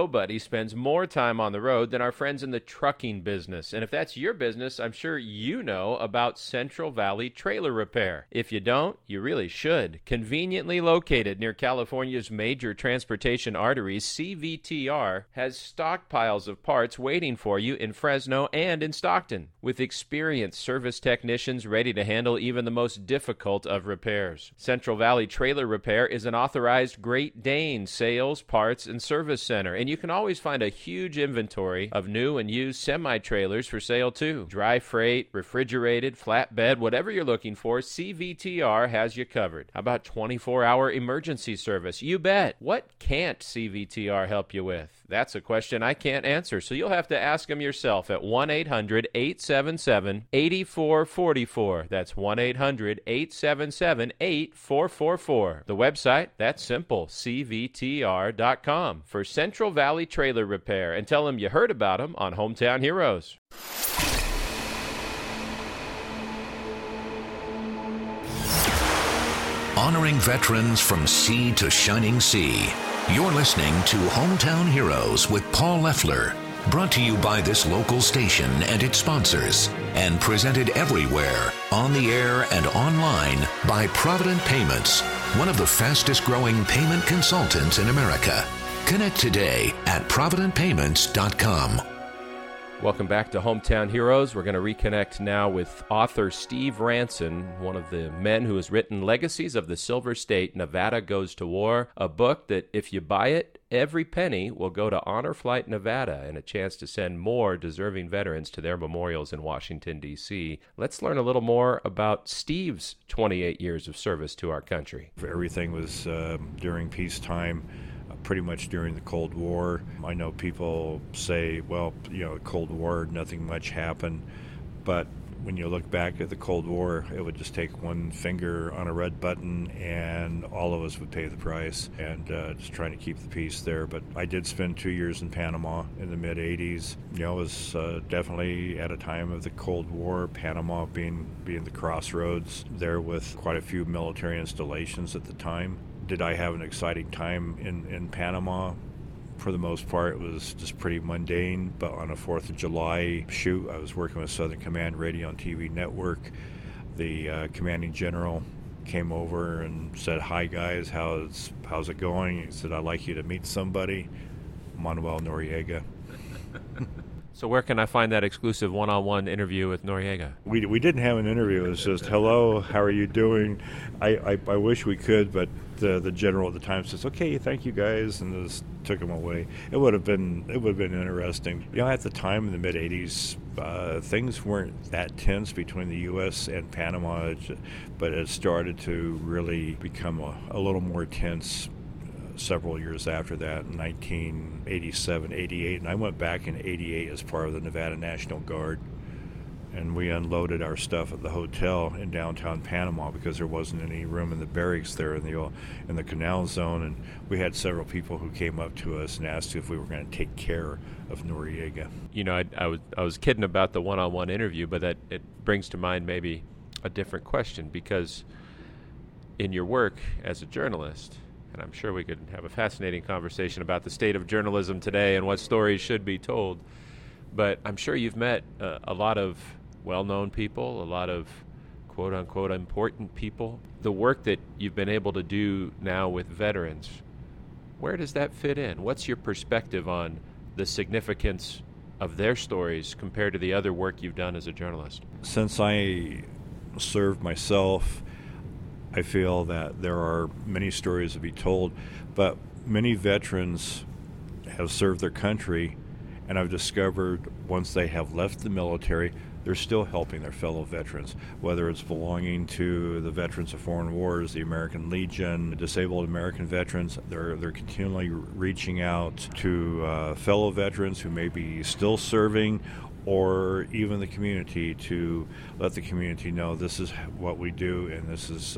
nobody spends more time on the road than our friends in the trucking business. And if that's your business, I'm sure you know about Central Valley Trailer Repair. If you don't, you really should. Conveniently located near California's major transportation arteries, CVTR has stockpiles of parts waiting for you in Fresno and in Stockton, with experienced service technicians ready to handle even the most difficult of repairs. Central Valley Trailer Repair is an authorized Great Dane sales, parts, and service center, and you can always find a huge inventory of new and used semi-trailers for sale too. Dry freight, refrigerated, flatbed, whatever you're looking for, CVTR has you covered. How about 24-hour emergency service? You bet. What can't CVTR help you with? That's a question I can't answer, so you'll have to ask them yourself at 1-800-877-8444. That's 1-800-877-8444. The website, that's simple, cvtr.com, for Central Valley Trailer Repair, and tell them you heard about them on Hometown Heroes.
Honoring veterans from sea to shining sea. You're listening to Hometown Heroes with Paul Leffler, brought to you by this local station and its sponsors, and presented everywhere, on the air and online, by Provident Payments, one of the fastest growing payment consultants in America. Connect today at providentpayments.com.
Welcome back to Hometown Heroes. We're going to reconnect now with author Steve Ranson, one of the men who has written Legacies of the Silver State, Nevada Goes to War, a book that if you buy it, every penny will go to Honor Flight Nevada and a chance to send more deserving veterans to their memorials in Washington, D.C. Let's learn a little more about Steve's 28 years of service to our country.
Everything was during peacetime. Pretty much during the Cold War. I know people say, well, the Cold War, nothing much happened. But when you look back at the Cold War, it would just take one finger on a red button and all of us would pay the price, and just trying to keep the peace there. But I did spend 2 years in Panama in the mid-'80s. It was definitely at a time of the Cold War, Panama being the crossroads there with quite a few military installations at the time. Did I have an exciting time in Panama? For the most part, it was just pretty mundane, but on a 4th of July shoot, I was working with Southern Command Radio and TV Network. The commanding general came over and said, "Hi guys, how's it going?" He said, "I'd like you to meet somebody, Manuel Noriega."
So where can I find that exclusive one-on-one interview with Noriega?
We didn't have an interview. It was just, "Hello, how are you doing?" I wish we could, but the general at the time says, "Okay, thank you guys," and just took him away. It would have been interesting. At the time in the mid-'80s, things weren't that tense between the U.S. and Panama, but it started to really become a little more tense several years after that, in 1987, 88, and I went back in 88 as part of the Nevada National Guard, and we unloaded our stuff at the hotel in downtown Panama because there wasn't any room in the barracks there in the canal zone, and we had several people who came up to us and asked if we were going to take care of Noriega.
I was kidding about the one-on-one interview, but that it brings to mind maybe a different question, because in your work as a journalist, and I'm sure we could have a fascinating conversation about the state of journalism today and what stories should be told. But I'm sure you've met a lot of well-known people, a lot of quote-unquote important people. The work that you've been able to do now with veterans, where does that fit in? What's your perspective on the significance of their stories compared to the other work you've done as a journalist?
Since I served myself, I feel that there are many stories to be told, but many veterans have served their country, and I've discovered once they have left the military, they're still helping their fellow veterans, whether it's belonging to the Veterans of Foreign Wars, the American Legion, disabled American veterans. They're continually reaching out to fellow veterans who may be still serving, or even the community, to let the community know this is what we do, and this is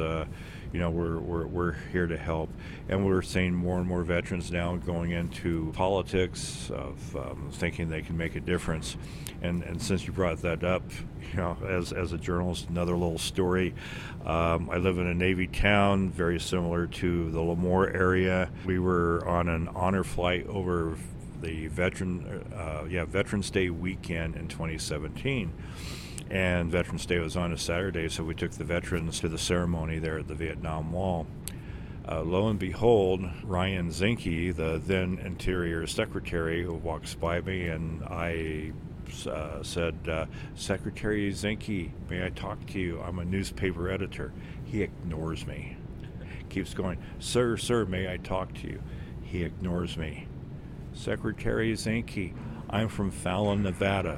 we're here to help. And we're seeing more and more veterans now going into politics of thinking they can make a difference. And since you brought that up, as a journalist, another little story. I live in a Navy town very similar to the Lemoore area. We were on an honor flight over the Veterans Day weekend in 2017. And Veterans Day was on a Saturday, so we took the veterans to the ceremony there at the Vietnam Wall. Lo and behold, Ryan Zinke, the then Interior Secretary, who walks by me, and I said, Secretary Zinke, may I talk to you? I'm a newspaper editor. He ignores me. Keeps going, sir, may I talk to you? He ignores me. Secretary Zinke, I'm from Fallon, Nevada.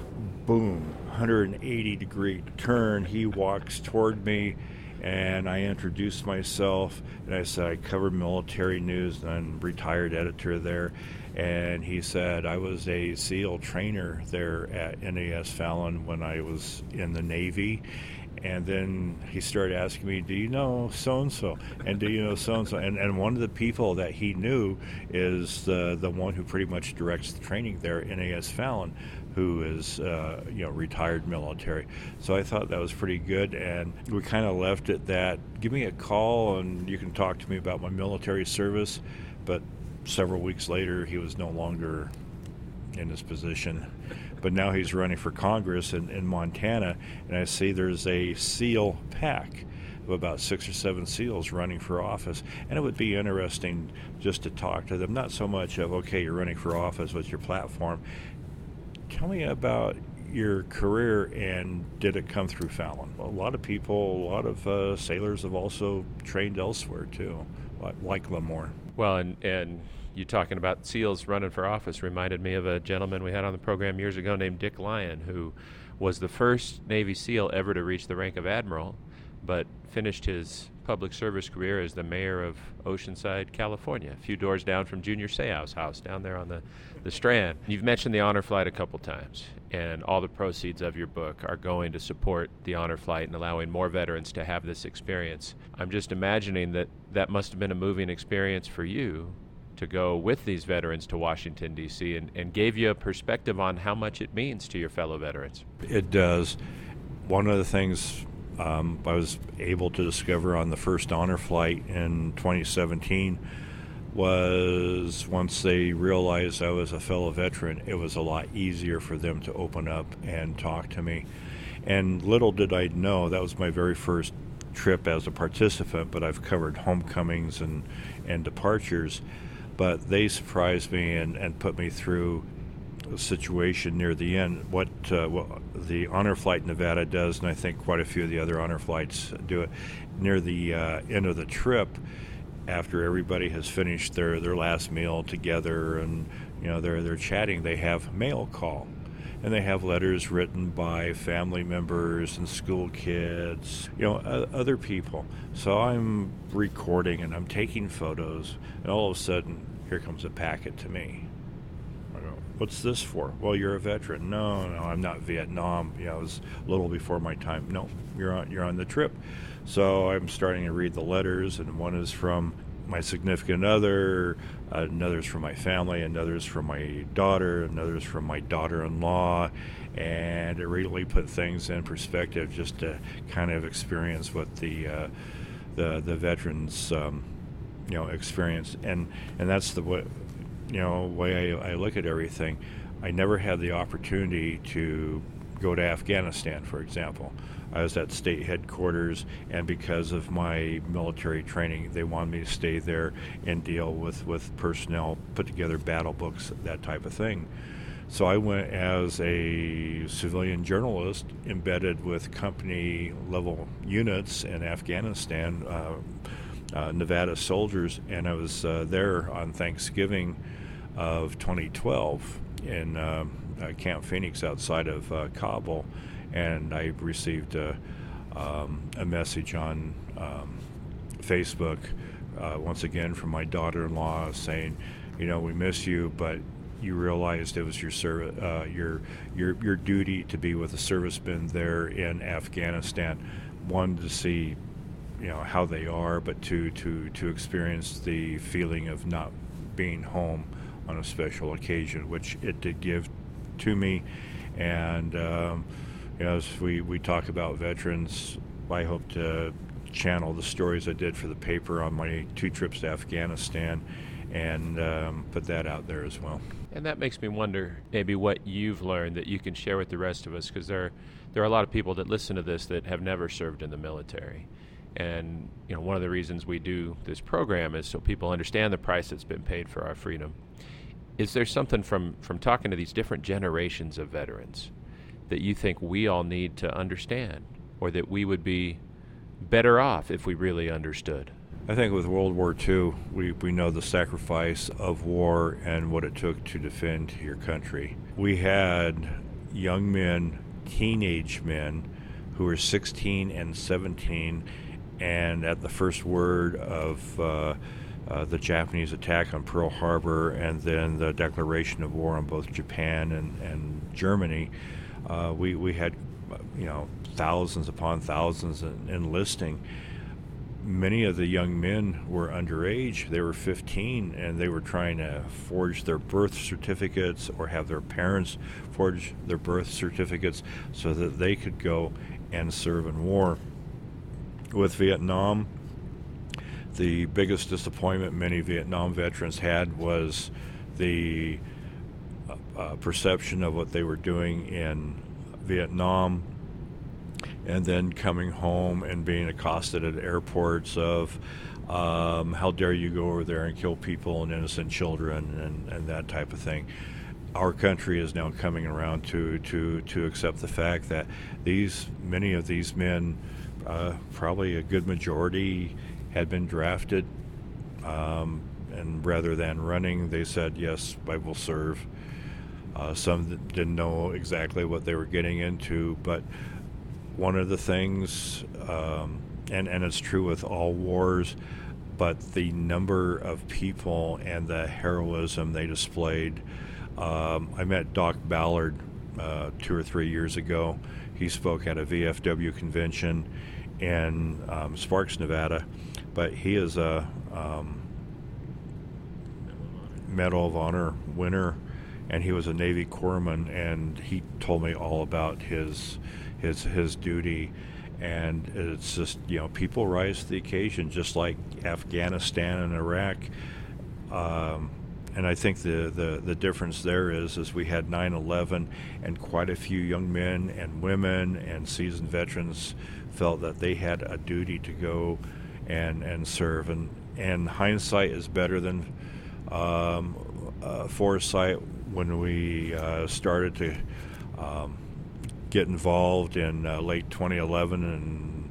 Boom, 180-degree turn. He walks toward me, and I introduced myself, and I said I cover military news, and I'm a retired editor there. And he said I was a SEAL trainer there at NAS Fallon when I was in the Navy. And then he started asking me, do you know so-and-so? And do you know so-and-so? And one of the people that he knew is the one who pretty much directs the training there at NAS Fallon, who is retired military. So I thought that was pretty good, and we kind of left it that, give me a call and you can talk to me about my military service. But several weeks later, he was no longer in his position. But now he's running for Congress in Montana, and I see there's a SEAL pack of about 6 or 7 SEALs running for office. And it would be interesting just to talk to them, not so much of, okay, you're running for office, what's your platform? Tell me about your career, and did it come through Fallon? A lot of people, a lot of sailors have also trained elsewhere too, like Lemoore.
Well, and you talking about SEALs running for office reminded me of a gentleman we had on the program years ago named Dick Lyon, who was the first Navy SEAL ever to reach the rank of admiral, but finished his public service career as the mayor of Oceanside, California, a few doors down from Junior Seau's house down there on the Strand. You've mentioned the Honor Flight a couple times, and all the proceeds of your book are going to support the Honor Flight and allowing more veterans to have this experience. I'm just imagining that must have been a moving experience for you to go with these veterans to Washington, D.C., and gave you a perspective on how much it means to your fellow veterans.
It does. One of the things I was able to discover on the first Honor Flight in 2017 was, once they realized I was a fellow veteran, it was a lot easier for them to open up and talk to me. And little did I know, that was my very first trip as a participant, but I've covered homecomings and departures. But they surprised me and put me through a situation near the end. What the Honor Flight Nevada does, and I think quite a few of the other Honor Flights do it, near the end of the trip, after everybody has finished their last meal together and they're chatting, they have mail call. And they have letters written by family members and school kids, other people. So I'm recording and I'm taking photos, and all of a sudden, here comes a packet to me. I go, what's this for? Well, you're a veteran. No, I'm not Vietnam. It was a little before my time. No, you're on the trip. So I'm starting to read the letters, and one is from my significant other, another's from my family, another's from my daughter, another's from my daughter-in-law, and it really put things in perspective just to kind of experience what the veterans experience, and that's the way I look at everything. I never had the opportunity to go to Afghanistan, for example. I was at state headquarters, and because of my military training, they wanted me to stay there and deal with personnel, put together battle books, that type of thing. So I went as a civilian journalist embedded with company-level units in Afghanistan, Nevada soldiers, and I was there on Thanksgiving of 2012 in Camp Phoenix outside of Kabul. And I received a message on Facebook, once again from my daughter-in-law, saying, we miss you, but you realized it was your duty to be with the servicemen there in Afghanistan. One, to see how they are, but to experience the feeling of not being home on a special occasion, which it did give to me. And as we talk about veterans, I hope to channel the stories I did for the paper on my 2 trips to Afghanistan and put that out there as well.
And that makes me wonder maybe what you've learned that you can share with the rest of us, because there are a lot of people that listen to this that have never served in the military. And one of the reasons we do this program is so people understand the price that's been paid for our freedom. Is there something from talking to these different generations of veterans that you think we all need to understand, or that we would be better off if we really understood?
I think with World War II, we know the sacrifice of war and what it took to defend your country. We had young men, teenage men, who were 16 and 17, and at the first word of the Japanese attack on Pearl Harbor and then the declaration of war on both Japan and Germany, we had thousands upon thousands enlisting. Many of the young men were underage. They were 15, and they were trying to forge their birth certificates or have their parents forge their birth certificates so that they could go and serve in war. With Vietnam, the biggest disappointment many Vietnam veterans had was the perception of what they were doing in Vietnam, and then coming home and being accosted at airports of how dare you go over there and kill people and innocent children and that type of thing. Our country is now coming around to accept the fact that many of these men, probably a good majority, had been drafted, and rather than running, they said, yes, I will serve. Some didn't know exactly what they were getting into, but one of the things, and it's true with all wars, but the number of people and the heroism they displayed. I met Doc Ballard 2 or 3 years ago. He spoke at a VFW convention in Sparks, Nevada, but he is a Medal of Honor winner, and he was a Navy corpsman, and he told me all about his duty. And it's just, people rise to the occasion, just like Afghanistan and Iraq. And I think the difference there is we had 9/11, and quite a few young men and women and seasoned veterans felt that they had a duty to go and serve. And hindsight is better than foresight. When we started to get involved in late 2011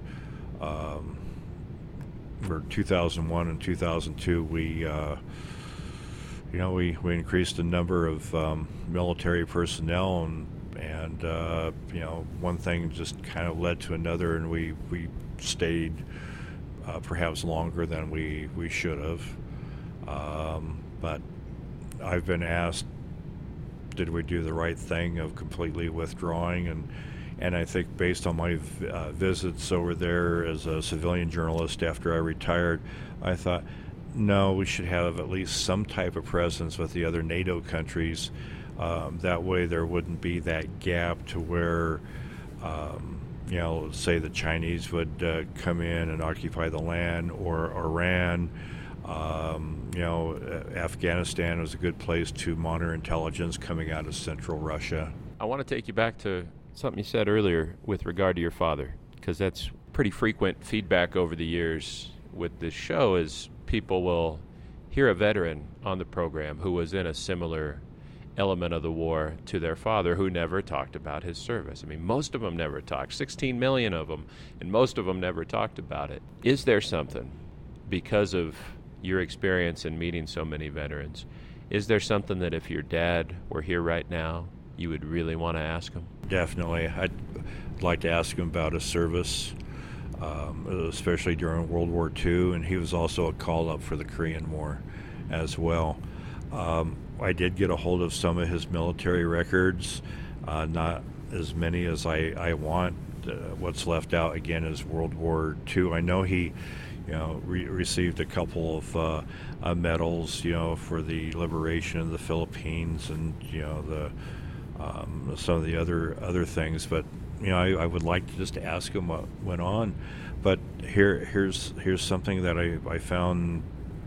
or 2001 and 2002, we increased the number of military personnel, and one thing just kind of led to another, and we stayed perhaps longer than we should have. But I've been asked, did we do the right thing of completely withdrawing? And I think based on my visits over there as a civilian journalist after I retired, I thought, no, we should have at least some type of presence with the other NATO countries. That way there wouldn't be that gap to where, say the Chinese would come in and occupy the land, or Iran. Afghanistan was a good place to monitor intelligence coming out of central Russia.
I want to take you back to something you said earlier with regard to your father, because that's pretty frequent feedback over the years with this show, is people will hear a veteran on the program who was in a similar element of the war to their father, who never talked about his service. I mean, most of them never talked, 16 million of them, and most of them never talked about it. Is there something, because of your experience in meeting so many veterans, is there something that if your dad were here right now, you would really want to ask him?
Definitely. I'd like to ask him about his service, especially during World War II, and he was also a call-up for the Korean War as well. I did get a hold of some of his military records, not as many as I want. What's left out, again, is World War II. I know he received a couple of medals, for the liberation of the Philippines and some of the other things. But I would like to just ask him what went on. But here's something that I found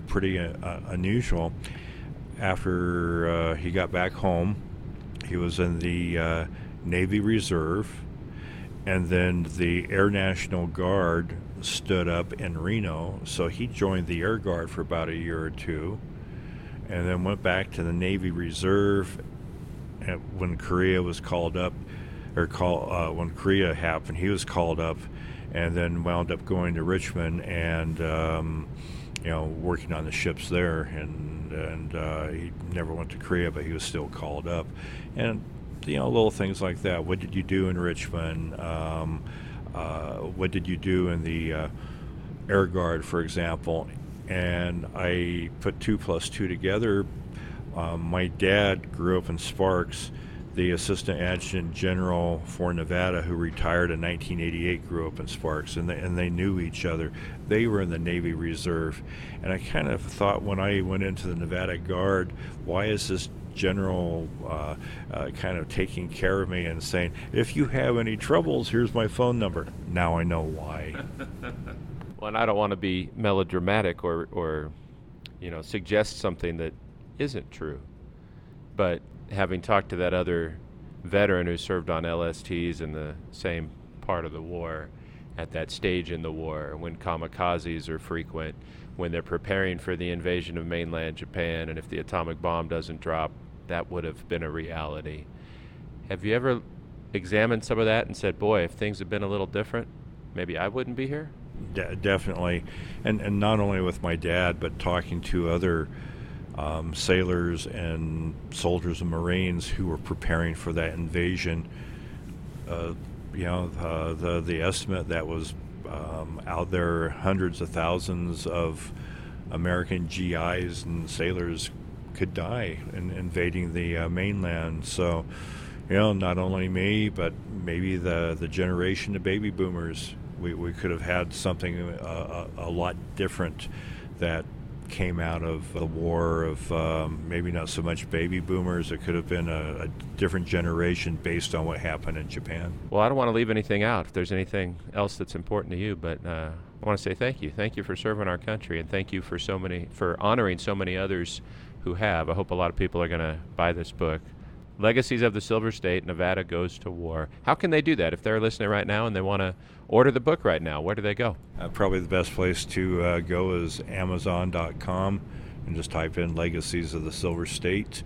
pretty unusual. After he got back home, he was in the Navy Reserve, and then the Air National Guard stood up in Reno, so he joined the Air Guard for about a year or two, and then went back to the Navy Reserve. And when Korea was called up, when Korea happened, he was called up, and then wound up going to Richmond and working on the ships there, and he never went to Korea, but he was still called up, and little things like that. What did you do in Richmond? What did you do in the Air Guard, for example? And I put 2 plus 2 together. My dad grew up in Sparks. The Assistant Adjutant General for Nevada, who retired in 1988, grew up in Sparks, and they knew each other. They were in the Navy Reserve. And I kind of thought when I went into the Nevada Guard, why is this general kind of taking care of me and saying, if you have any troubles, here's my phone number? Now I know why.
Well, and I don't want to be melodramatic or suggest something that isn't true. But having talked to that other veteran who served on LSTs in the same part of the war, at that stage in the war, when kamikazes are frequent, when they're preparing for the invasion of mainland Japan, and if the atomic bomb doesn't drop, that would have been a reality. Have you ever examined some of that and said, boy, if things had been a little different, maybe I wouldn't be here?
Definitely. And not only with my dad, but talking to other sailors and soldiers and Marines who were preparing for that invasion. The estimate that was out there, hundreds of thousands of American GIs and sailors could die in invading the mainland. So, not only me, but maybe the generation of baby boomers, we could have had something a lot different that came out of the war of maybe not so much baby boomers. It could have been a different generation based on what happened in Japan.
Well, I don't want to leave anything out if there's anything else that's important to you, but I want to say thank you. Thank you for serving our country, and thank you for honoring so many others who have. I hope a lot of people are going to buy this book. Legacies of the Silver State, Nevada Goes to War. How can they do that? If they're listening right now and they want to order the book right now, where do they go?
Probably the best place to go is Amazon.com and just type in Legacies of the Silver State.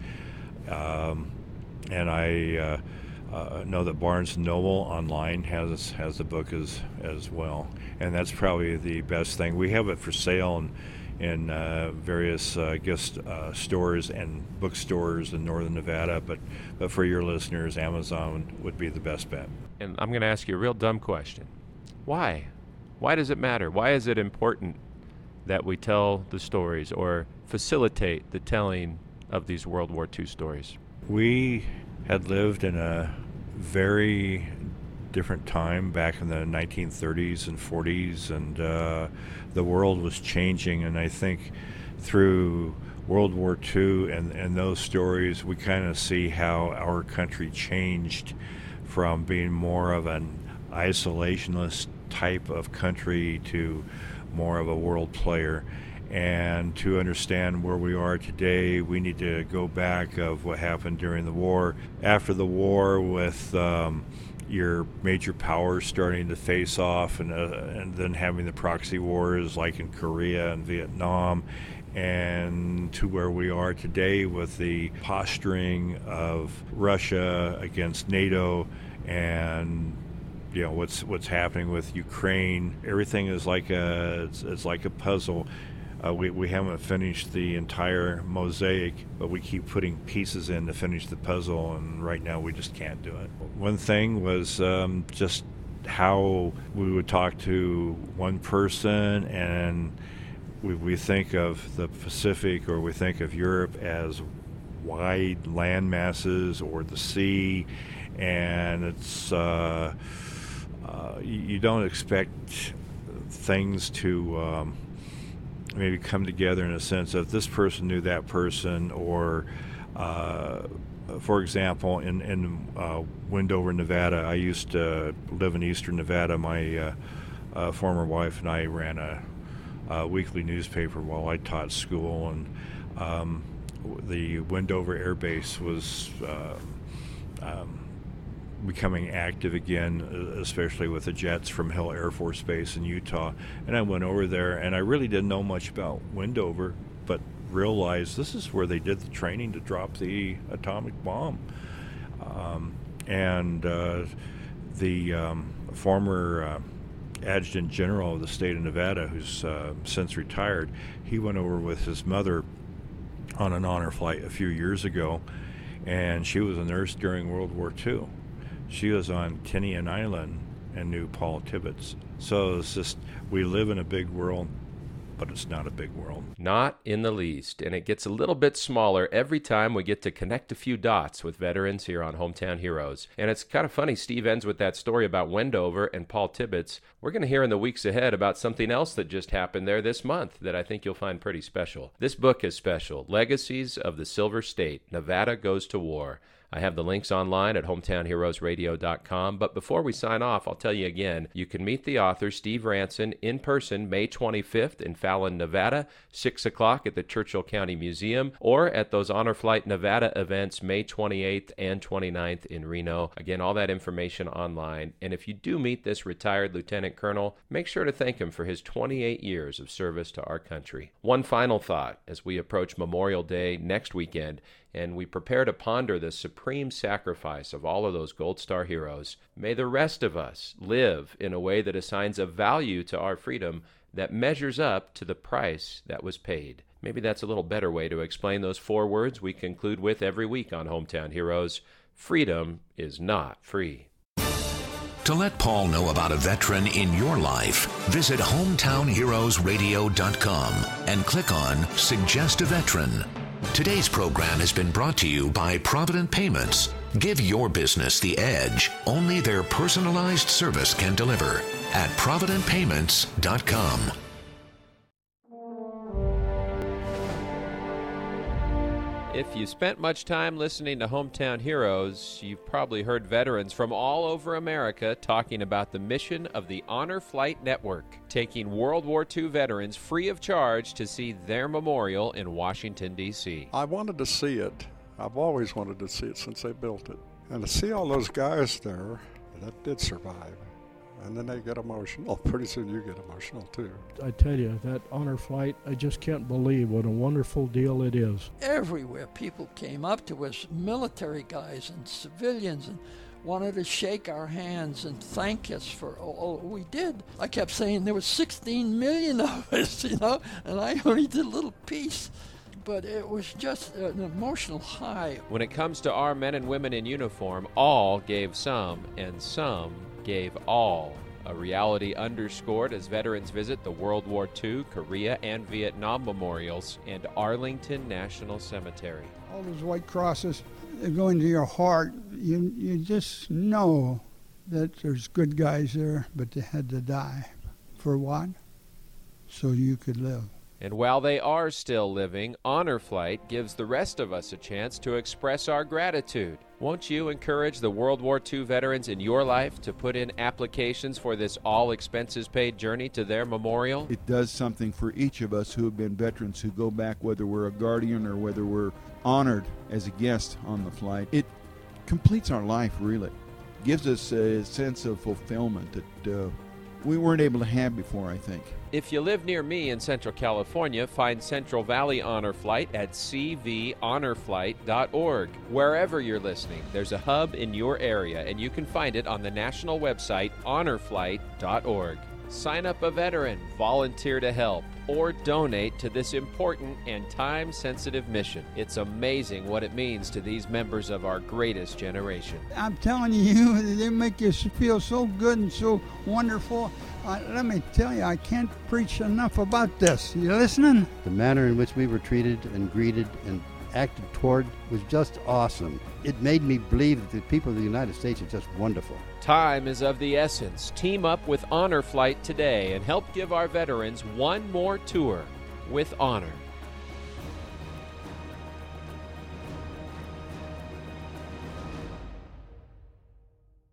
And I know that Barnes & Noble online has the book as well. And that's probably the best thing. We have it for sale in various gift stores and bookstores in northern Nevada, but for your listeners, Amazon would be the best bet.
And I'm going to ask you a real dumb question. Why? Why does it matter? Why is it important that we tell the stories or facilitate the telling of these World War II stories?
We had lived in a very different time back in the 1930s and 40s, and the world was changing, and I think through World War II and those stories, we kind of see how our country changed from being more of an isolationist type of country to more of a world player. And to understand where we are today, we need to go back of what happened during the war. After the war, with your major powers starting to face off, and then having the proxy wars like in Korea and Vietnam, and to where we are today with the posturing of Russia against NATO, and what's happening with Ukraine. Everything is like it's like a puzzle. We haven't finished the entire mosaic, but we keep putting pieces in to finish the puzzle, and right now we just can't do it. One thing was just how we would talk to one person, and we think of the Pacific, or we think of Europe as wide land masses or the sea, and it's you don't expect things to maybe come together in a sense of this person knew that person, or for example, in Wendover, Nevada, I used to live in eastern Nevada. My former wife and I ran weekly newspaper while I taught school, and the Wendover Air Base was becoming active again, especially with the jets from Hill Air Force Base in Utah. And I went over there, and I really didn't know much about Wendover, but realized this is where they did the training to drop the atomic bomb. The former Adjutant General of the state of Nevada, who's since retired, he went over with his mother on an honor flight a few years ago, and she was a nurse during World War II. She was on Tinian Island and knew Paul Tibbets. So it's just, we live in a big world, but it's not a big world.
Not in the least, and it gets a little bit smaller every time we get to connect a few dots with veterans here on Hometown Heroes. And it's kind of funny, Steve ends with that story about Wendover and Paul Tibbets. We're going to hear in the weeks ahead about something else that just happened there this month that I think you'll find pretty special. This book is special, Legacies of the Silver State, Nevada Goes to War. I have the links online at hometownheroesradio.com, but before we sign off, I'll tell you again, you can meet the author, Steve Ranson, in person May 25th in Fallon, Nevada, 6 o'clock at the Churchill County Museum, or at those Honor Flight Nevada events May 28th and 29th in Reno. Again, all that information online. And if you do meet this retired Lieutenant Colonel, make sure to thank him for his 28 years of service to our country. One final thought as we approach Memorial Day next weekend, and we prepare to ponder the supreme sacrifice of all of those Gold Star heroes. May the rest of us live in a way that assigns a value to our freedom that measures up to the price that was paid. Maybe that's a little better way to explain those 4 words we conclude with every week on Hometown Heroes. Freedom is not free.
To let Paul know about a veteran in your life, visit hometownheroesradio.com and click on Suggest a Veteran. Today's program has been brought to you by Provident Payments. Give your business the edge only their personalized service can deliver at providentpayments.com.
If you spent much time listening to Hometown Heroes, you've probably heard veterans from all over America talking about the mission of the Honor Flight Network, taking World War II veterans free of charge to see their memorial in Washington, D.C.
I wanted to see it. I've always wanted to see it since they built it. And to see all those guys there that did survive, and then they get emotional. Pretty soon you get emotional, too.
I tell you, that honor flight, I just can't believe what a wonderful deal it is.
Everywhere people came up to us, military guys and civilians, and wanted to shake our hands and thank us for all we did. I kept saying there was 16 million of us, and I only did a little piece. But it was just an emotional high.
When it comes to our men and women in uniform, all gave some, and some gave all. A reality underscored as veterans visit the World War II, Korea, and Vietnam memorials and Arlington National Cemetery.
All those white crosses, they go into your heart. You just know that there's good guys there, but they had to die. For what? So you could live.
And while they are still living, Honor Flight gives the rest of us a chance to express our gratitude. Won't you encourage the World War II veterans in your life to put in applications for this all-expenses-paid journey to their memorial?
It does something for each of us who have been veterans who go back, whether we're a guardian or whether we're honored as a guest on the flight. It completes our life, really. Gives us a sense of fulfillment that we weren't able to have before, I think.
If you live near me in Central California, find Central Valley Honor Flight at cvhonorflight.org. Wherever you're listening, there's a hub in your area, and you can find it on the national website, honorflight.org. Sign up a veteran, volunteer to help, or donate to this important and time-sensitive mission. It's amazing what it means to these members of our greatest generation.
I'm telling you, they make you feel so good and so wonderful. Let me tell you, I can't preach enough about this. You listening?
The manner in which we were treated and greeted and acted toward was just awesome. It made me believe that the people of the United States are just wonderful.
Time is of the essence. Team up with Honor Flight today and help give our veterans one more tour with honor.